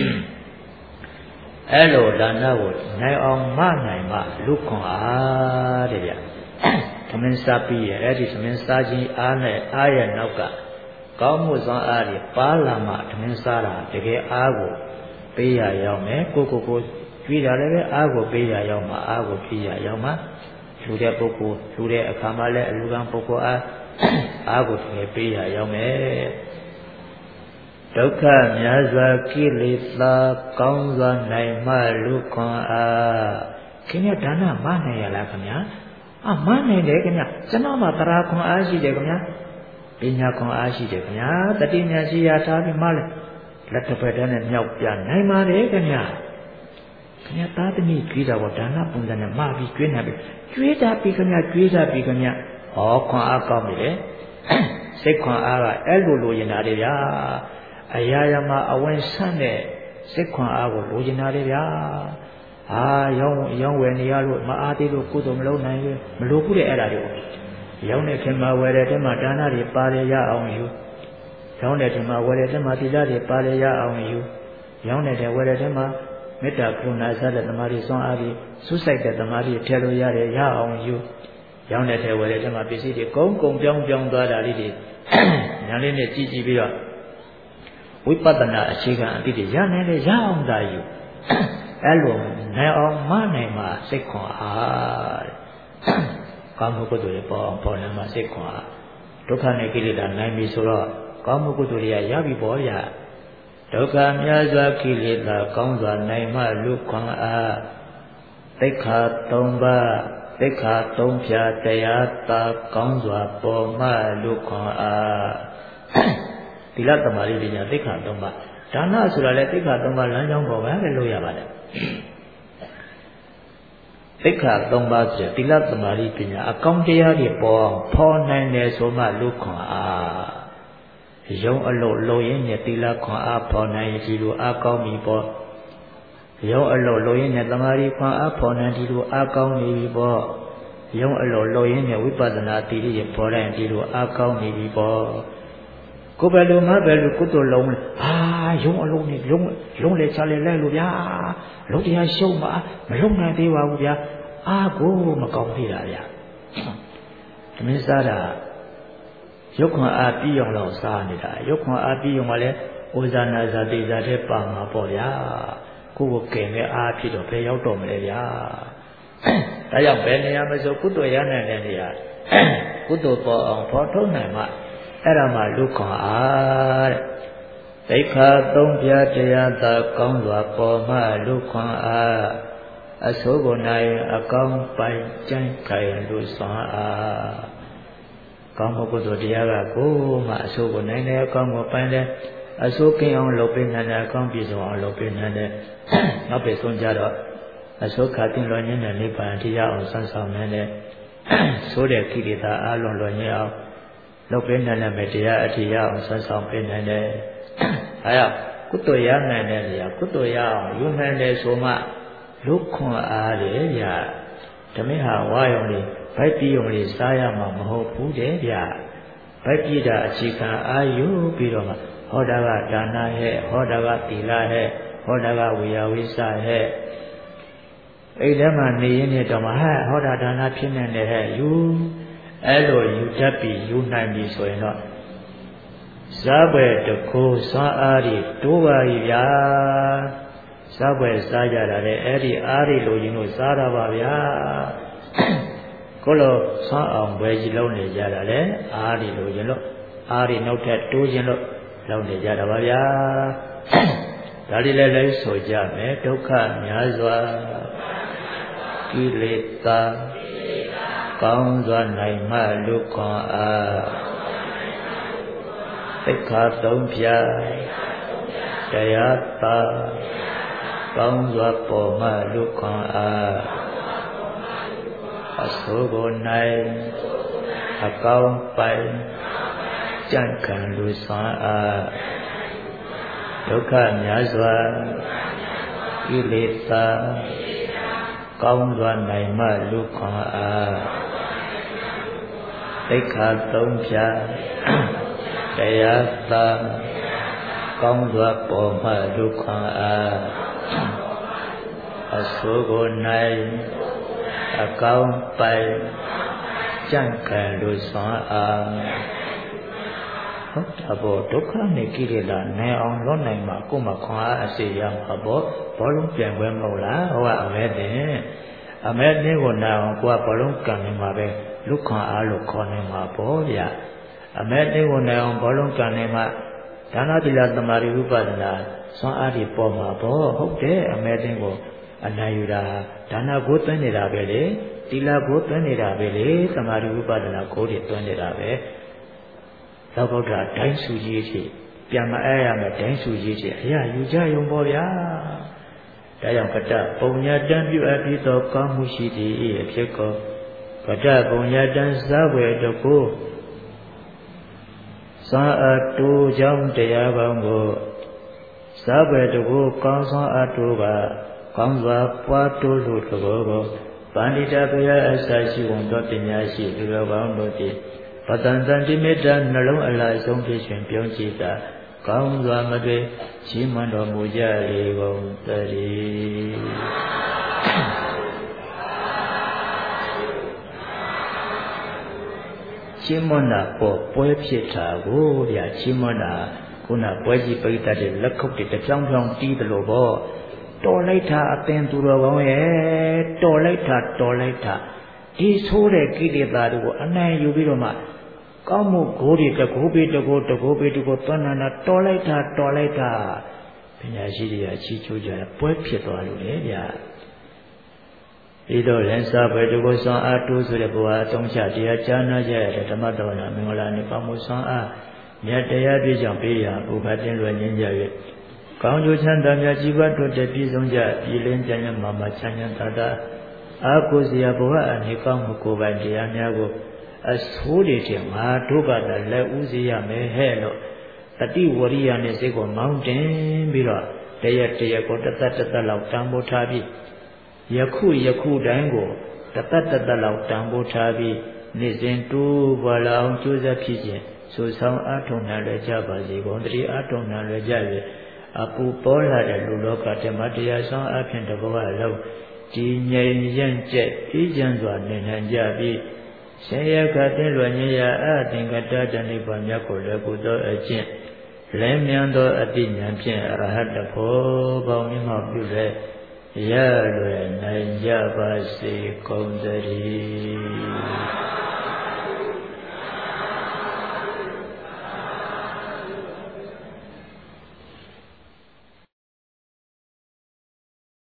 အဲ့လိုဒါနကိုနိုင်အောင်မနိုင်မှလူခွန်အားတဲ့ဗျသမင်းစားပြီးရဲ့အဲ့ဒီသမင်းစားခြင်းအားနဲ့အားရဲ့နောက်ကကောင်းမှုစွမ်းအားတွေပါလာမှသမင်းစားတာတကယ်အားကိုပေးရရောက်မယ်ကိုကြွေးတာလည်းပဲအားကိုပေးရရောက်မှအားကိုဖြည့်ရရောက်မှလူတဲ့ပုဂ္ဂိုလ်လူတဲ့အခါမှာလည်းအလူကံပုဂ္ဂိုလ်အားကိုတကယ်ပေးရရောက်မယ်ဒုက္ခများစွာကိလေသာကောင်းစွာနိုင်မှလူခွန်အားခင်ဗျာဒါနမနိုင်ရလားခင်ဗျာမနိုင်တယ်ခင်ဗျာကျွန်တော်မှတရားခွန်အားရှိတယ်ခင်ဗျာပညာခွန်အားရှိတယ်ခင်ဗျာတတိညာရှိရထားပြီးမှလည်းလက်တစ်ဖက်တည်းနဲ့မြောက်ပြနိုင်ပါတယ်ခင်ဗျာသားသမီးကြွေးတာကိုဒါနပုံစံနဲ့မပြီးကြွေးနေပြီကြွေးတာပြီးခင်ဗျာဟောခွန်အားကောင်းပြီလေစိတ်ခွန်အားကအဲ့လိုရင်တာလေဗျာအရာရာမှာအဝင်ဆန့်တဲ့စိတ်ခွန်အားကိုလိုချင်တာလေဗျာရောင်းဝယ်နေရလို့မအားသေးလို့ကုသိုလ်မလုပ်နိုင်ဘူးမလိုဘူးတဲ့အဲ့ဒါတွေကိုရောင်းတဲ့ခင်မှာဝယ်တဲ့တဲ့မှာဒါနတွေပါတယ်ရအောင်ယူရောင်းတဲ့ခင်မှာဝယ်တဲ့တဲ့မှာသီလတွေပါတယ်ရအောင်ယူရောင်းတဲ့ဝယ်တဲ့တဲ့မှာမေတ္တာကရုဏာစတဲ့သမာဓိစွမ်းအားကြီးဆုစိုက်တဲ့သမာဓိထည့်လို့ရတယ်ရအောင်ယူရောင်းတဲ့ဝယ်တဲ့မှာပစ္စည်းတွေကုန်းပြောင်းသွားတာလေးတွေညာလေးနဲ့ကြည့်ပြီးတော့ဝိပဿနာအခြေခံအသိတွေရနိုင်လေရအောင်သာယူအဲ့လိုနိုင်အောင်မနိုင်မှစိတ်ခွန်အားကောင်းမှုကုသိုလ်တွေပေါ်အောင်ပေါ်နိုင်မှစိတ်ခွန်အားဒုက္ခနဲ့ကိလေသာနိုင်ပြီဆိုတော့ကောင်းမှုကုသိုလ်တွေကရပြီပေါ်ရဒုက္ခများစွာကိလေသာကောင်းစွာနိုင်မှလူခွန်အားသိက္ခာ3ပါးသိက္ခာ3ဖြာတရားသာကောင်းစွာပေါ်မှလူခွန်အားသီလသမာဓိပညာသိက္ခာ3ပါးဒါနဆိုတာလည်းသိက္ခာ3ပါးလမ်းကြောင်းပေါ်ပဲလို့ရပါတယ်သိက္ခာ3ပါးဆိုသီလသမာဓိပညာအကောင်းတရားတွေပေါ်အောင်ဖော်နိုင်တယ်ဆိုမှလူခွန်အား Young alone, lawing at Tila Kwan upon Nantilu Akami Bo. Young alone, lawing at Lamari Kwan upon Nantilu Akami Bo. Young alone, lawing at Wipadana Tili Poran Tilu Akami Bo. Cobeluma Belu Kuto Long. Ah, young alone, young let Charlie Luya. Lodia Shoma, Malona Deva. Ah, go Macomia. Misada. Yokon api yung lao sa nila. Yokon api yung mali, uzana za de za de pa ma po ya. Kuko keme api do pe yaw to male ya. Da yaw be ne ya ma so kutto ya nai ne ne ya. Kutto po ong pho thong nai ma. Ai da ma lu khon a de. Daikha thong phya taya ta kaung swa po ma lu khon a. Aso ko nai akaung pai chan khai lu swan a. Con một cô tuổi cô mà số của này này con một bên đây, số kia ông lộc bên này con bị số ông lộc bên này, nó bị xuống giá đó, số khác tiền loại như này bạn thì giá ông sẵn sàng này, số để khi người ta alo loại như ông lộc bên này là mấy thì giá ông sẵn sàng bên này, hay à, cú tuổi giá này này cú tuổi giá dùng này số mà lúc không để giá, cho mấy hàng hoa ông đi. Phải biết ông ấy sai mà họ phụ để ya, phải biết là chỉ cần ayu biết rồi mà, họ đã là dana hay, họ đã là tila hay, họ đã là visa hay, ấy đó mà này này đó mà họ đã dana phiền này hay, rồi chấp bị này bị soi nó, sao vậy được cô sao ari tu vậy ya, sao vậy sao giờ là đấy ari lo gì nó sao ra vậy ya. Có lo sao ông về gì lâu này ra là đấy, đi lâu gì lo, đi nấu thịt tối gì lo, lâu này ra là bao giờ, đã đi lấy sôi ra mẹ đâu cả nhà doa, kỳ lệ ta, con doa này mà lúc con tất cả đông pia, đại ta, con doa bỏ mà lúc con số bộ này cao bay chẳng cần lùi xóa đâu cả nhà doa kỳ lệ ta công doa này mà lúc con tất cả đông pia đại ta công doa bỏ mà lúc con số bộ này cao bay chẳng cần lùi xóa hốt thà bộ đúc khá này kia là nè ông lúc này mà cô mà khóa xì yam hả bộ bỏ lúc chèn quen màu lá hoa ở mẹ này còn nào qua bỏ lúc cần này mà về lúc khóa lúc con này mà bỏ vậy ở mẹ này còn nào bỏ lúc cần này mà đã nói thì là tầm là đi là xóa đi bỏ mà bỏ hốt thế ở mẹ này còn Anayuda, Dana Gotan Nirabele, Tila Gotan Nirabele, Tamari Upadana Kodi Tonirabe, Laboda, Dine Sujiti, Piama Ayama, Dine Sujiti, Ya, Yuja Yomboya, Dayam Kata, Ponya Dan Yuapito, Kamushiti, Pieko, Kata, Ponya Dan Zawe Doko, Saatu Jam Deyabango, Sabe Doko, Kansan Atuba, con và qua tu lụt của Pandita Paya Asashi Wong Do Pinyashi Lula Wong Do Ti Patan Ti Metta Nalong Alai Song Pi Chuen Pyong Chi Ta Con và Ma Tue Chi Man Do Mu Ja Li Wong Tari Chi Man Na Po Poi Phi Ta Go Ya Chi Man Na Ku Na Poi Ji Pai Ta De Lak Khok Ti Ta Pyong Pyong Ti De Lo Bo Tổ lấy thà tên tu đồ bao nhiêu, tổ lấy thà, đi số để kí địa ta được, anh này yêu biết mà, có một cố đi ta cố biết tuần nào tổ lấy thà, bây giờ chỉ là chỉ chú giờ bớt phiền toái rồi đấy ya, đi đâu lên sao bây giờ có sang ăn tu rồi bữa trong nhà thì cha nó giờ để tham gia đó mình là những cái mua sang nhà đây đi chẳng bây giờ bố bà tên rồi nhân giờ Con chú chăn tâm ya chi vật đốt để pi song ja pi lên chân nhân mà chăn nhân ta ta cô gì à bố anh con một cô bạn chị anh nhà cô số đi chuyện mà thu cả là lấy u gì à mấy hè rồi တိဝရိယနဲ့စိတ်ကိုမောင်းတင်ပြီးတော့တရက်ကိုတသက်လောက်တန်ဖိုးထားပြီးယခုတိုင်းကိုတသက်လောက်တန်ဖိုးထားပြီးနေ့စဉ်တိုးပွားလာအောင်ကြိုးစားဖြစ်ခြင်းဆိုဆောင်အားထုတ်နိုင်လည်းကြပါစေကုန်တည်းအားထုတ်နိုင်လည်းကြပြီအပူပေါ်လာတဲ့လူလောကဓမ္မတရားဆောင်အဖြစ်တဘောအလုံးဒီငြိမ်ရင့်ကျက်အေးချမ်းစွာနေနိုင်ကြပြီးရှင်ရခတ်တဲ့လွယ်ညရာအသင်္ကတတဏိဗ္ဗာန်မြတ်ကိုလည်းကုသိုလ်အကျင့်လဲမြန်သောအတိညာဖြင့်အရဟတဖို့ပေါင်းမြတ်ပြုတဲ့ရလွယ်နိုင်ကြပါစေကုန်သတည်း